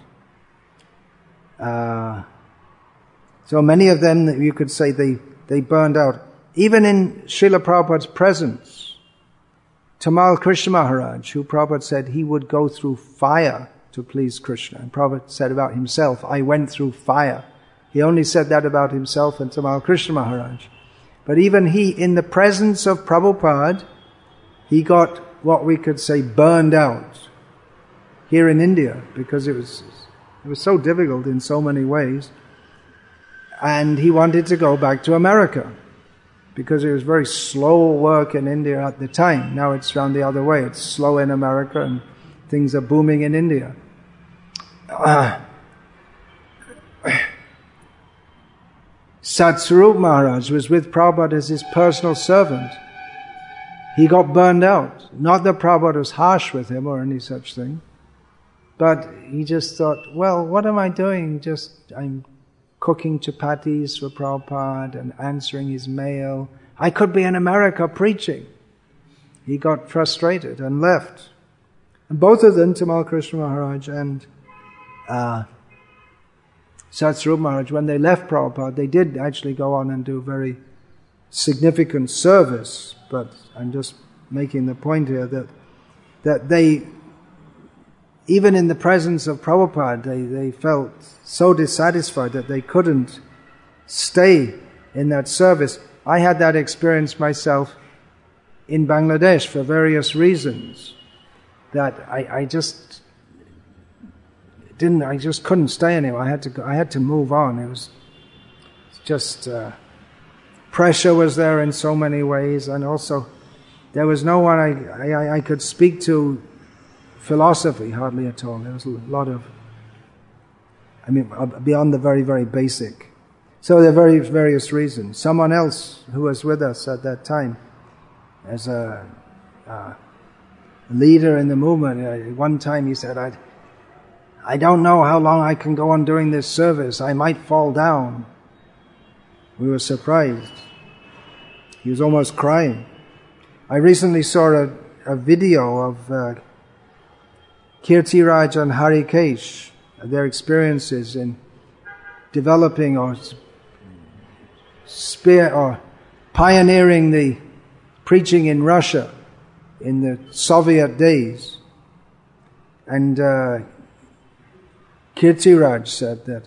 Uh, so many of them, you could say, they, they burned out. Even in Srila Prabhupada's presence, Tamal Krishna Maharaj, who Prabhupada said he would go through fire to please Krishna. And Prabhupada said about himself, I went through fire. He only said that about himself and Tamal Krishna Maharaj. But even he, in the presence of Prabhupada, he got what we could say burned out here in India, because it was it was so difficult in so many ways. And he wanted to go back to America, because it was very slow work in India at the time. Now it's around the other way. It's slow in America and things are booming in India. Uh, Satsvarup Maharaj was with Prabhupada as his personal servant. He got burned out. Not that Prabhupada was harsh with him or any such thing, but he just thought, well, what am I doing? Just, I'm cooking chapatis for Prabhupada and answering his mail. I could be in America preaching. He got frustrated and left. And both of them, Tamal Krishna Maharaj and uh, Satsvarup Maharaj, when they left Prabhupada, they did actually go on and do very significant service. But I'm just making the point here that that they, even in the presence of Prabhupada, they, they felt so dissatisfied that they couldn't stay in that service. I had that experience myself in Bangladesh for various reasons, that I, I just didn't, I just couldn't stay anymore. I had to go, I had to move on. It was just uh, pressure was there in so many ways, and also there was no one I, I, I could speak to philosophy, hardly at all. There was a lot of, I mean, beyond the very, very basic. So there are very various reasons. Someone else who was with us at that time, as a, a leader in the movement, uh, one time he said, I, I don't know how long I can go on doing this service. I might fall down. We were surprised. He was almost crying. I recently saw a, a video of uh, Kirtiraj and Harikesh, their experiences in developing or spear or pioneering the preaching in Russia in the Soviet days. And uh, Kirtiraj said that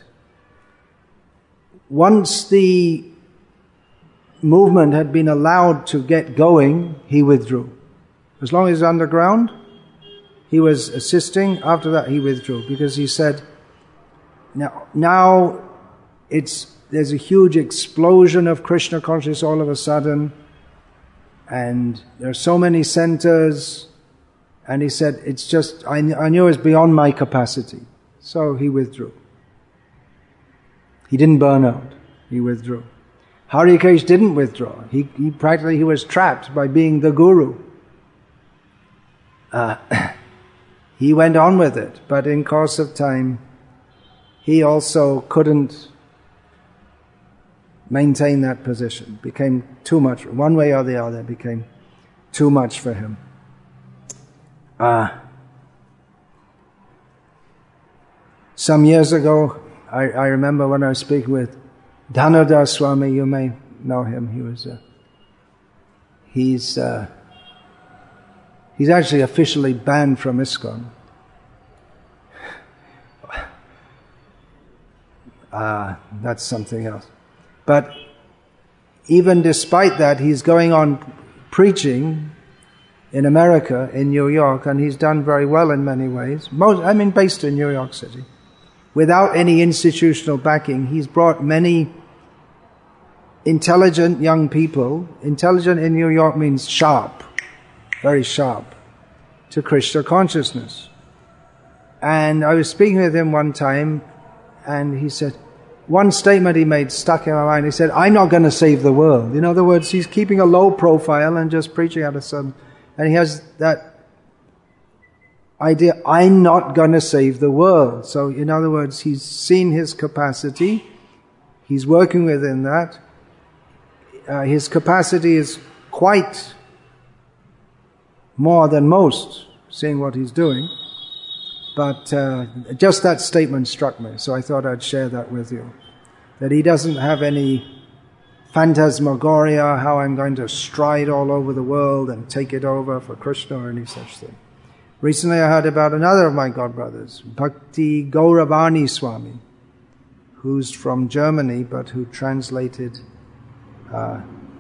once the movement had been allowed to get going, he withdrew. As long as underground, he was assisting. After that, he withdrew, because he said, now, now it's there's a huge explosion of Krishna consciousness all of a sudden, and there are so many centers, and he said, it's just, I, I knew it was beyond my capacity. So he withdrew. He didn't burn out. He withdrew. Harikesh didn't withdraw. He, he practically, he was trapped by being the guru. Uh, he went on with it, but in course of time, he also couldn't maintain that position. Became too much. One way or the other, became too much for him. Uh, some years ago, I, I remember when I was speaking with Dhanodar Swami, you may know him. He was, uh, he's, uh, he's actually officially banned from ISKCON. Uh, that's something else. But even despite that, he's going on preaching in America, in New York, and he's done very well in many ways. Most, I mean, based in New York City. Without any institutional backing, he's brought many intelligent young people. Intelligent in New York means sharp, very sharp, to Krishna consciousness. And I was speaking with him one time, and he said, one statement he made stuck in my mind. He said, I'm not going to save the world. In other words, he's keeping a low profile and just preaching out of some, and he has that idea, I'm not going to save the world. So in other words, he's seen his capacity, he's working within that. Uh, his capacity is quite more than most, seeing what he's doing. But uh, just that statement struck me, so I thought I'd share that with you. That he doesn't have any phantasmagoria, how I'm going to stride all over the world and take it over for Krishna or any such thing. Recently I heard about another of my godbrothers, Bhakti Gauravani Swami, who's from Germany but who translated, uh,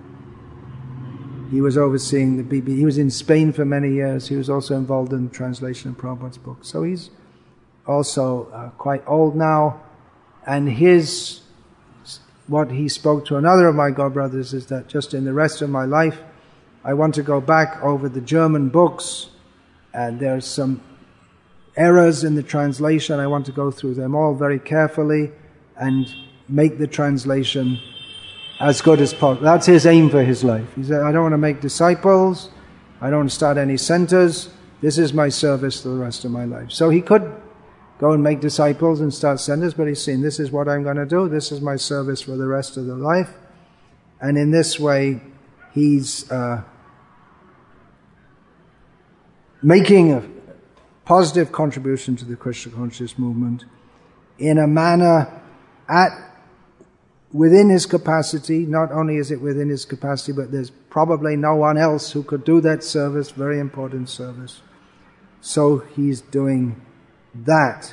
he was overseeing the B B, he was in Spain for many years, he was also involved in the translation of Prabhupada's book. So he's also uh, quite old now, and his, what he spoke to another of my godbrothers is that just in the rest of my life, I want to go back over the German books, and there's some errors in the translation. I want to go through them all very carefully and make the translation as good as possible. That's his aim for his life. He said, I don't want to make disciples, I don't want to start any centers, this is my service for the rest of my life. So he could go and make disciples and start centers, but he's seen, this is what I'm going to do, this is my service for the rest of the life. And in this way, he's uh, making a positive contribution to the Krishna conscious movement in a manner at within his capacity. Not only is it within his capacity, but there's probably no one else who could do that service, very important service. So he's doing that.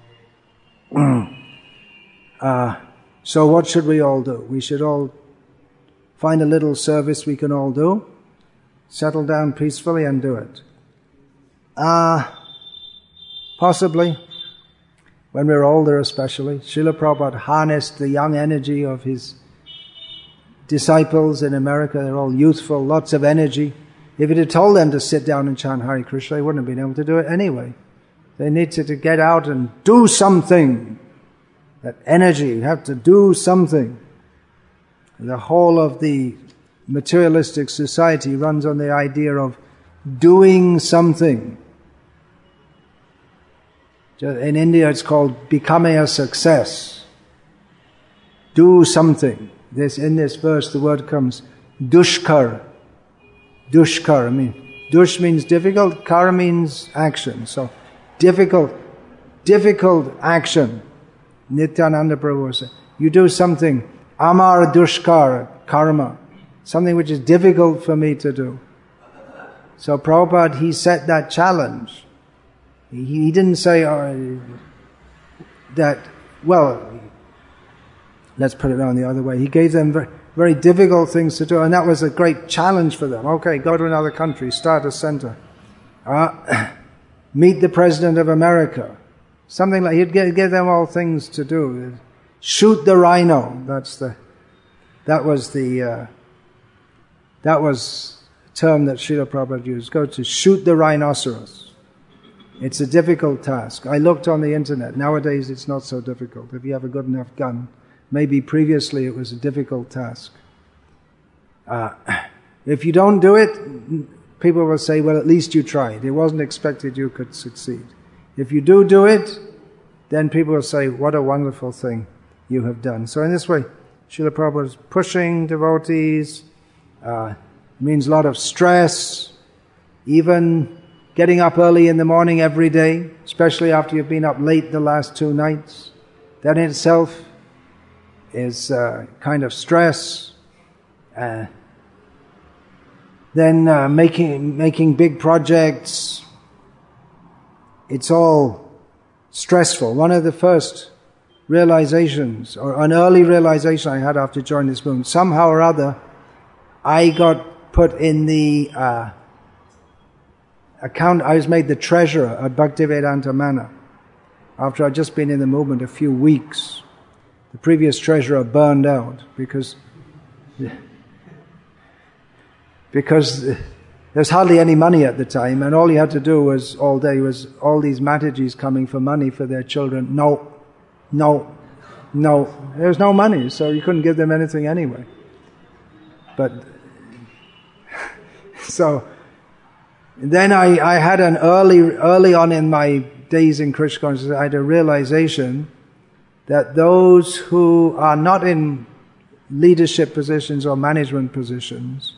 uh, so what should we all do? We should all find a little service we can all do, settle down peacefully and do it. Uh, possibly, when we're older especially. Srila Prabhupada harnessed the young energy of his disciples in America. They're all youthful, lots of energy. If it had told them to sit down and chant Hare Krishna, they wouldn't have been able to do it anyway. They needed to get out and do something. That energy, you have to do something. The whole of the materialistic society runs on the idea of doing something. In India it's called becoming a success. Do something. This, in this verse the word comes dushkar. Dushkar, I mean, dush means difficult, kar means action. So difficult, difficult action. Nityananda Prabhu said, you do something, amar dushkar, karma, something which is difficult for me to do. So Prabhupada, he set that challenge. He, he didn't say uh, that, well, let's put it on the other way. He gave them very, very difficult things to do, and that was a great challenge for them. Okay, go to another country, start a center. Uh, meet the President of America. Something like, he'd give, give them all things to do. Shoot the rhino. That's the, that was the, uh, that was a term that Srila Prabhupada used. Go to shoot the rhinoceros. It's a difficult task. I looked on the internet. Nowadays it's not so difficult if you have a good enough gun. Maybe previously it was a difficult task. Uh, if you don't do it, people will say, well, at least you tried. It wasn't expected you could succeed. If you do do it, then people will say, what a wonderful thing you have done. So in this way, Srila Prabhupada is pushing devotees. Uh, it means a lot of stress, even getting up early in the morning every day, especially after you've been up late the last two nights. That in itself is uh, kind of stress. Uh, then uh, making making big projects. It's all stressful. One of the first realizations, or an early realization I had after joining this movement, somehow or other, I got put in the uh, account, I was made the treasurer at Bhaktivedanta Manor after I'd just been in the movement a few weeks. The previous treasurer burned out because because there's hardly any money at the time, and all he had to do was all day was all these Matajis coming for money for their children. No, no, no, there's no money, so you couldn't give them anything anyway. But, so, then I, I had an early, early on in my days in Krishna consciousness, I had a realization that those who are not in leadership positions or management positions,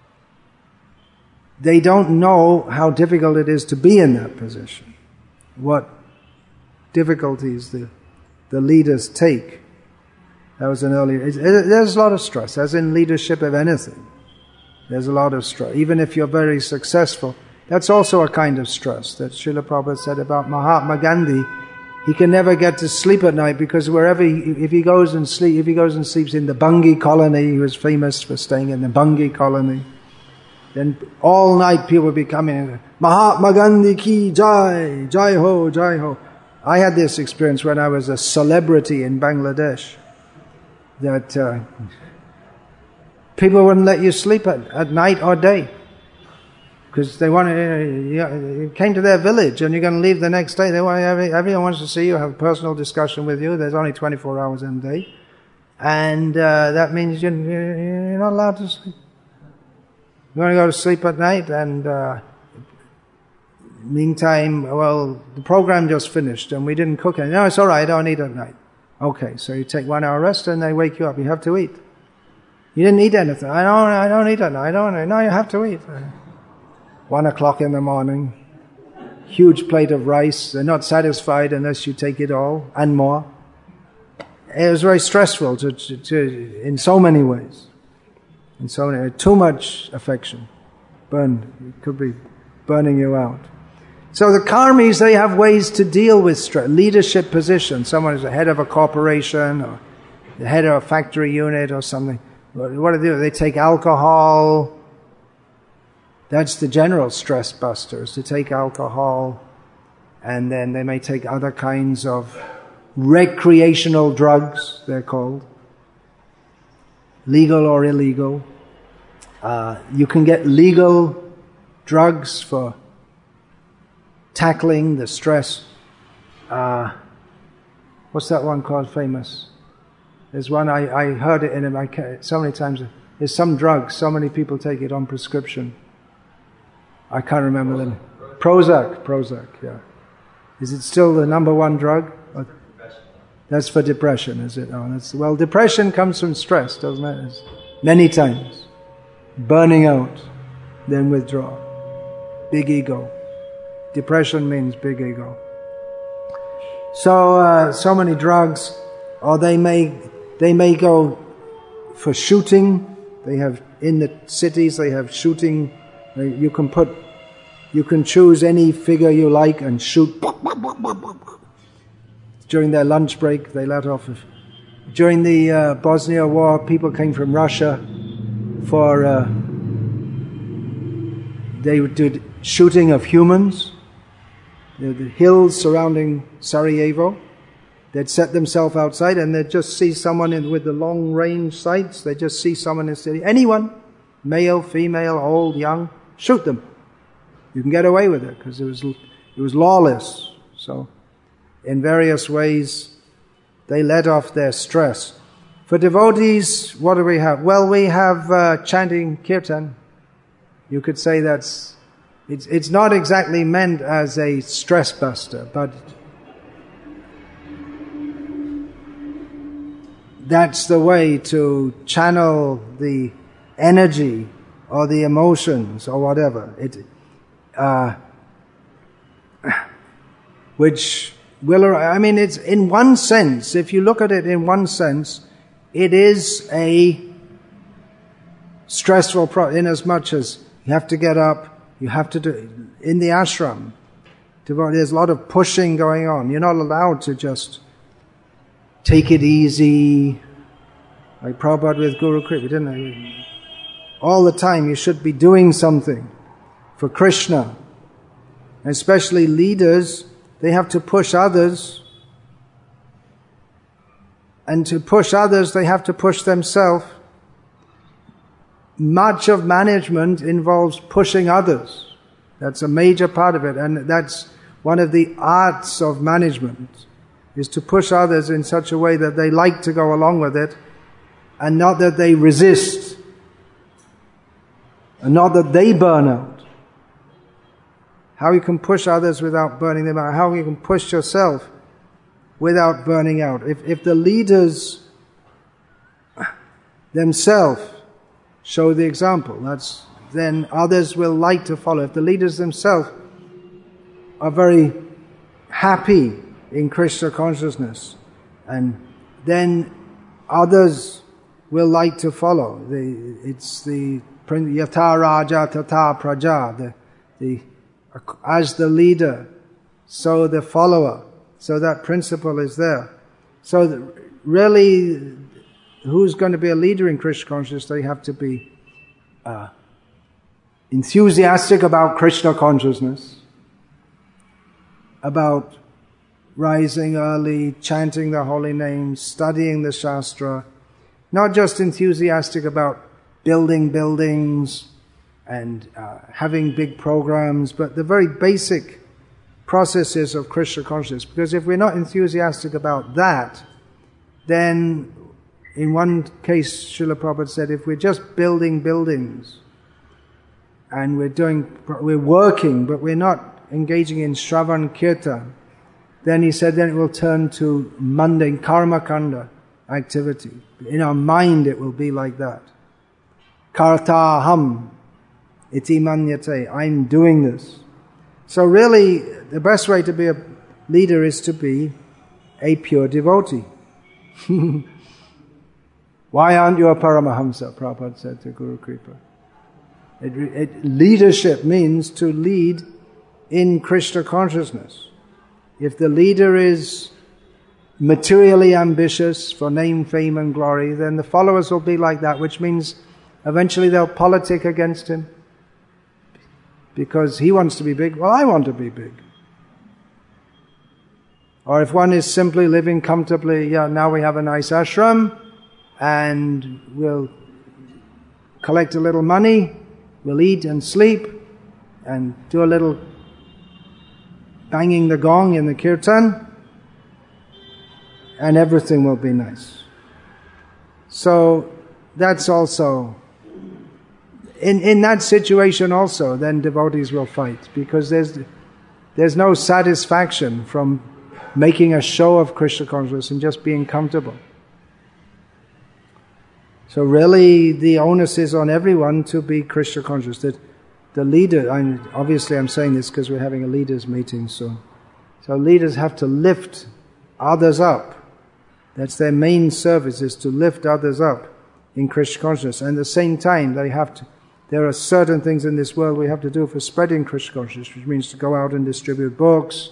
they don't know how difficult it is to be in that position. What difficulties the, the leaders take. That was an early... It, it, there's a lot of stress, as in leadership of anything. There's a lot of stress. Even if you're very successful, that's also a kind of stress that Srila Prabhupada said about Mahatma Gandhi. He can never get to sleep at night because wherever he, if he goes and sleep, if he goes and sleeps in the Bungi colony, he was famous for staying in the Bungi colony. Then all night people would be coming, Mahatma Gandhi ki jai, jai ho, jai ho. I had this experience when I was a celebrity in Bangladesh, that uh, people wouldn't let you sleep at, at night or day. Because they wanted, you came to their village and you're going to leave the next day. They want, everyone wants to see you, have a personal discussion with you. There's only twenty-four hours in a day. And uh, that means you're, you're not allowed to sleep. You want to go to sleep at night and uh, meantime, well, the program just finished and we didn't cook anything. No, it's all right, I don't eat at night. Okay, so you take one hour rest and they wake you up. You have to eat. You didn't eat anything. I don't, I don't eat at night. I don't, no, you have to eat. One o'clock in the morning, huge plate of rice. They're not satisfied unless you take it all and more. It was very stressful to, to, to in so many ways. In so many, too much affection, burn. It could be burning you out. So the karmis, they have ways to deal with stress. Leadership position. Someone is the head of a corporation or the head of a factory unit or something. What do they do? They take alcohol. That's the general stress busters, to take alcohol, and then they may take other kinds of recreational drugs, they're called, legal or illegal. Uh, you can get legal drugs for tackling the stress. Uh, what's that one called famous? There's one, I, I heard it in it I, so many times. There's some drug, so many people take it on prescription. I can't remember them. Prozac, Prozac, yeah. Is it still the number one drug? Or, that's for depression, is it? Oh, that's, well, depression comes from stress, doesn't it? It's many times. Burning out, then withdraw. Big ego. Depression means big ego. So, uh, so many drugs, or they may, they may go for shooting. They have, in the cities, they have shooting. You can put, you can choose any figure you like and shoot. During their lunch break, they let off. During the uh, Bosnia War, people came from Russia for, uh, they did shooting of humans. The, the hills surrounding Sarajevo. They'd set themselves outside and they'd just see someone in, with the long range sights. They'd just see someone in the city. Anyone, male, female, old, young. Shoot them. You can get away with it because it was it was lawless. So, in various ways, they let off their stress. For devotees, what do we have? Well, we have uh, chanting kirtan. You could say that's it's it's not exactly meant as a stress buster, but that's the way to channel the energy or the emotions, or whatever, it, uh, which will, I mean, it's in one sense, if you look at it in one sense, it is a stressful process, in as much as you have to get up, you have to do, in the ashram, there's a lot of pushing going on. You're not allowed to just take it easy, like Prabhupada with Guru Kripa, didn't he? All the time you should be doing something for Krishna. Especially leaders, they have to push others. And to push others, they have to push themselves. Much of management involves pushing others. That's a major part of it. And that's one of the arts of management. is to push others in such a way that they like to go along with it, and not that they resist, and not that they burn out. How you can push others without burning them out, how you can push yourself without burning out. If, if the leaders themselves show the example, that's, then others will like to follow. If the leaders themselves are very happy in Krishna consciousness, and then others will like to follow. The, it's the yatha raja tata praja, the, the, as the leader, so the follower. So that principle is there. So the, really, who's going to be a leader in Krishna consciousness? They have to be uh, enthusiastic about Krishna consciousness, about rising early, chanting the holy names, studying the Shastra, not just enthusiastic about building buildings and uh, having big programs, but the very basic processes of Krishna consciousness. Because if we're not enthusiastic about that, then in one case, Srila Prabhupada said, if we're just building buildings and we're doing, we're working, but we're not engaging in Shravan Kirtan, then he said, then it will turn to mundane karma kanda activity. In our mind it will be like that. Kartaham iti manyate, I'm doing this. So really, the best way to be a leader is to be a pure devotee. Why aren't you a Paramahamsa? Prabhupada said to Guru Kripa. It, it, leadership means to lead in Krishna consciousness. If the leader is materially ambitious for name, fame and glory, then the followers will be like that, which means eventually they'll politic against him. Because he wants to be big, well, I want to be big. Or if one is simply living comfortably, yeah, now we have a nice ashram, and we'll collect a little money, we'll eat and sleep, and do a little banging the gong in the kirtan, and everything will be nice. So that's also, in, in that situation also, then devotees will fight, because there's, there's no satisfaction from making a show of Krishna consciousness and just being comfortable. So really the onus is on everyone to be Krishna conscious. That the leader, and obviously I'm saying this because we're having a leaders meeting soon. So leaders have to lift others up. That's their main service, is to lift others up in Krishna consciousness. And at the same time, they have to, there are certain things in this world we have to do for spreading Krishna consciousness, which means to go out and distribute books,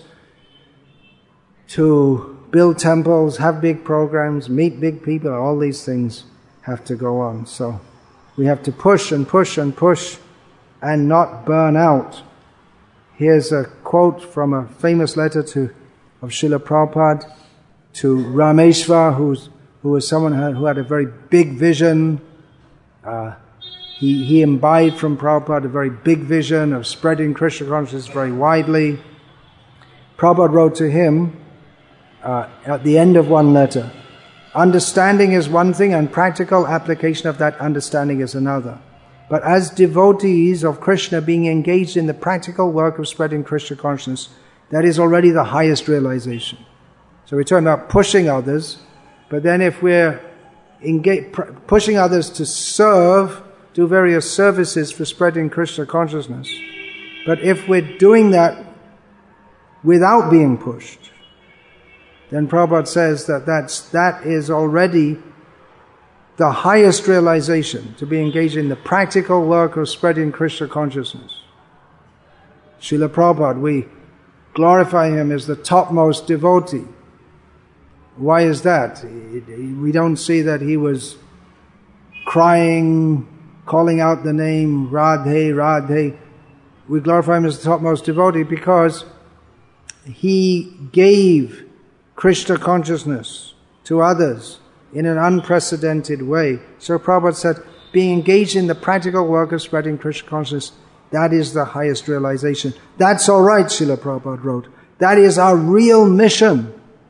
to build temples, have big programs, meet big people. All these things have to go on. So we have to push and push and push and not burn out. Here's a quote from a famous letter to of Srila Prabhupada to Rameshwar, who's, who was someone who had, who had a very big vision. Uh, he, he imbibed from Prabhupada a very big vision of spreading Krishna consciousness very widely. Prabhupada wrote to him uh, at the end of one letter, understanding is one thing and practical application of that understanding is another. But as devotees of Krishna being engaged in the practical work of spreading Krishna consciousness, that is already the highest realization. So we're talking about pushing others, but then if we're engage, pr- pushing others to serve, do various services for spreading Krishna consciousness, but if we're doing that without being pushed, then Prabhupada says that that's, that is already the highest realization, to be engaged in the practical work of spreading Krishna consciousness. Srila Prabhupada, we glorify him as the topmost devotee. Why is that? We don't see that he was crying, calling out the name Radhe, Radhe. We glorify him as the topmost devotee because he gave Krishna consciousness to others in an unprecedented way. So Prabhupada said, being engaged in the practical work of spreading Krishna consciousness, that is the highest realization. That's all right, Srila Prabhupada wrote. That is our real mission.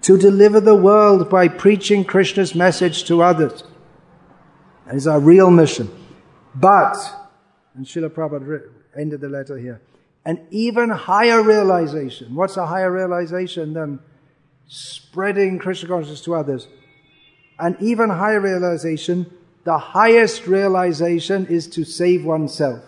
to deliver the world by preaching Krishna's message to others. That is our real mission. But, and Srila Prabhupada ended the letter here, an even higher realization. What's a higher realization than spreading Krishna consciousness to others? An even higher realization, the highest realization is to save oneself.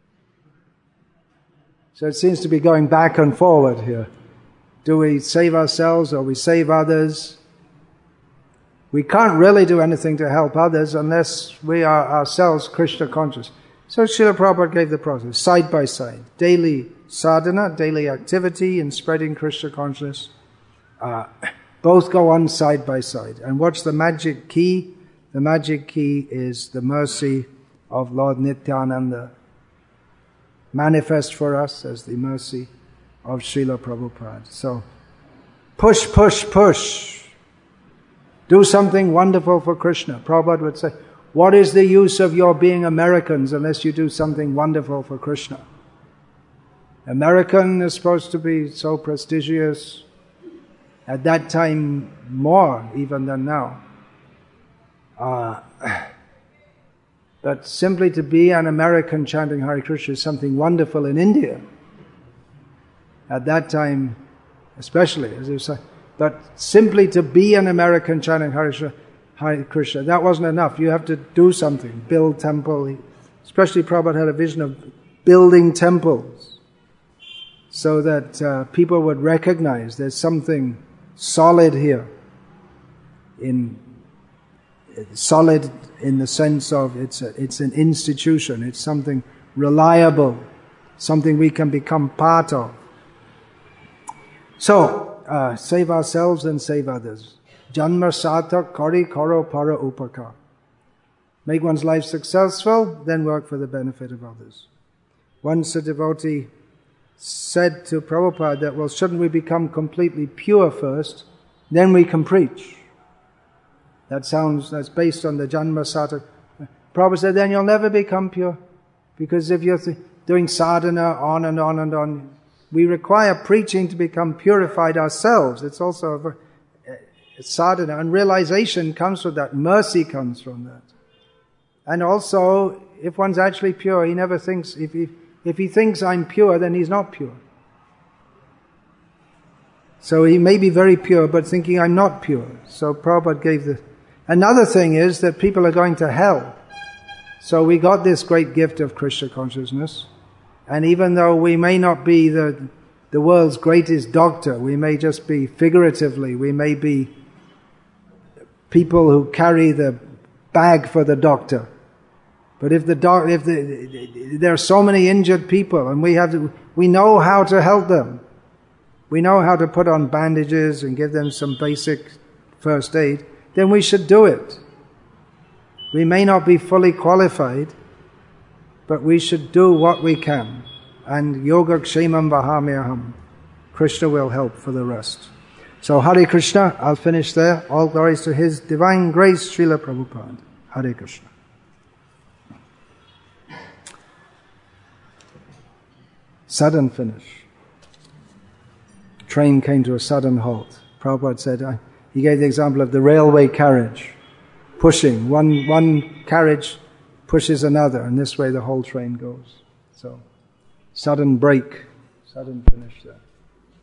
So it seems to be going back and forward here. Do we save ourselves or we save others? We can't really do anything to help others unless we are ourselves Krishna conscious. So Srila Prabhupada gave the process, side by side. Daily sadhana, daily activity in spreading Krishna consciousness. Uh, both go on side by side. And what's the magic key? The magic key is the mercy of Lord Nityananda, manifest for us as the mercy of Srila Prabhupada. So, push, push, push. Do something wonderful for Krishna. Prabhupada would say, what is the use of your being Americans unless you do something wonderful for Krishna? American is supposed to be so prestigious. At that time, more even than now. Uh, but simply to be an American chanting Hare Krishna is something wonderful in India. At that time, especially, as you say. But simply to be an American chanting Hare Krishna, Hare Krishna, that wasn't enough. You have to do something, build temple. Especially Prabhupada had a vision of building temples so that uh, people would recognize there's something solid here. In solid in the sense of it's a, it's an institution, it's something reliable, something we can become part of. So, uh, save ourselves and save others. Janma sarthak kari karo para upakar. Make one's life successful, then work for the benefit of others. Once a devotee said to Prabhupada that, well, shouldn't we become completely pure first, then we can preach. That sounds, that's based on the Janma Sarthak. Prabhupada said, then you'll never become pure. Because if you're th- doing sadhana on and on and on, we require preaching to become purified ourselves. It's also a, a sadhana, and realization comes from that. Mercy comes from that. And also, if one's actually pure, he never thinks, if he, if he thinks I'm pure, then he's not pure. So he may be very pure, but thinking I'm not pure. So Prabhupada gave the... Another thing is that people are going to hell. So we got this great gift of Krishna consciousness. And even though we may not be the, the world's greatest doctor, we may just be figuratively, we may be people who carry the bag for the doctor. But if the doc, if the, there are so many injured people, and we have to, we know how to help them. We know how to put on bandages and give them some basic first aid, then we should do it. We may not be fully qualified, but we should do what we can. And yoga kshemam vahamyaham. Krishna will help for the rest. So Hare Krishna, I'll finish there. All glories to His Divine Grace, Srila Prabhupada. Hare Krishna. Sudden finish. Train came to a sudden halt. Prabhupada said, uh, he gave the example of the railway carriage. Pushing. One, one carriage pushes another, and this way the whole train goes. So, sudden break, sudden finish there.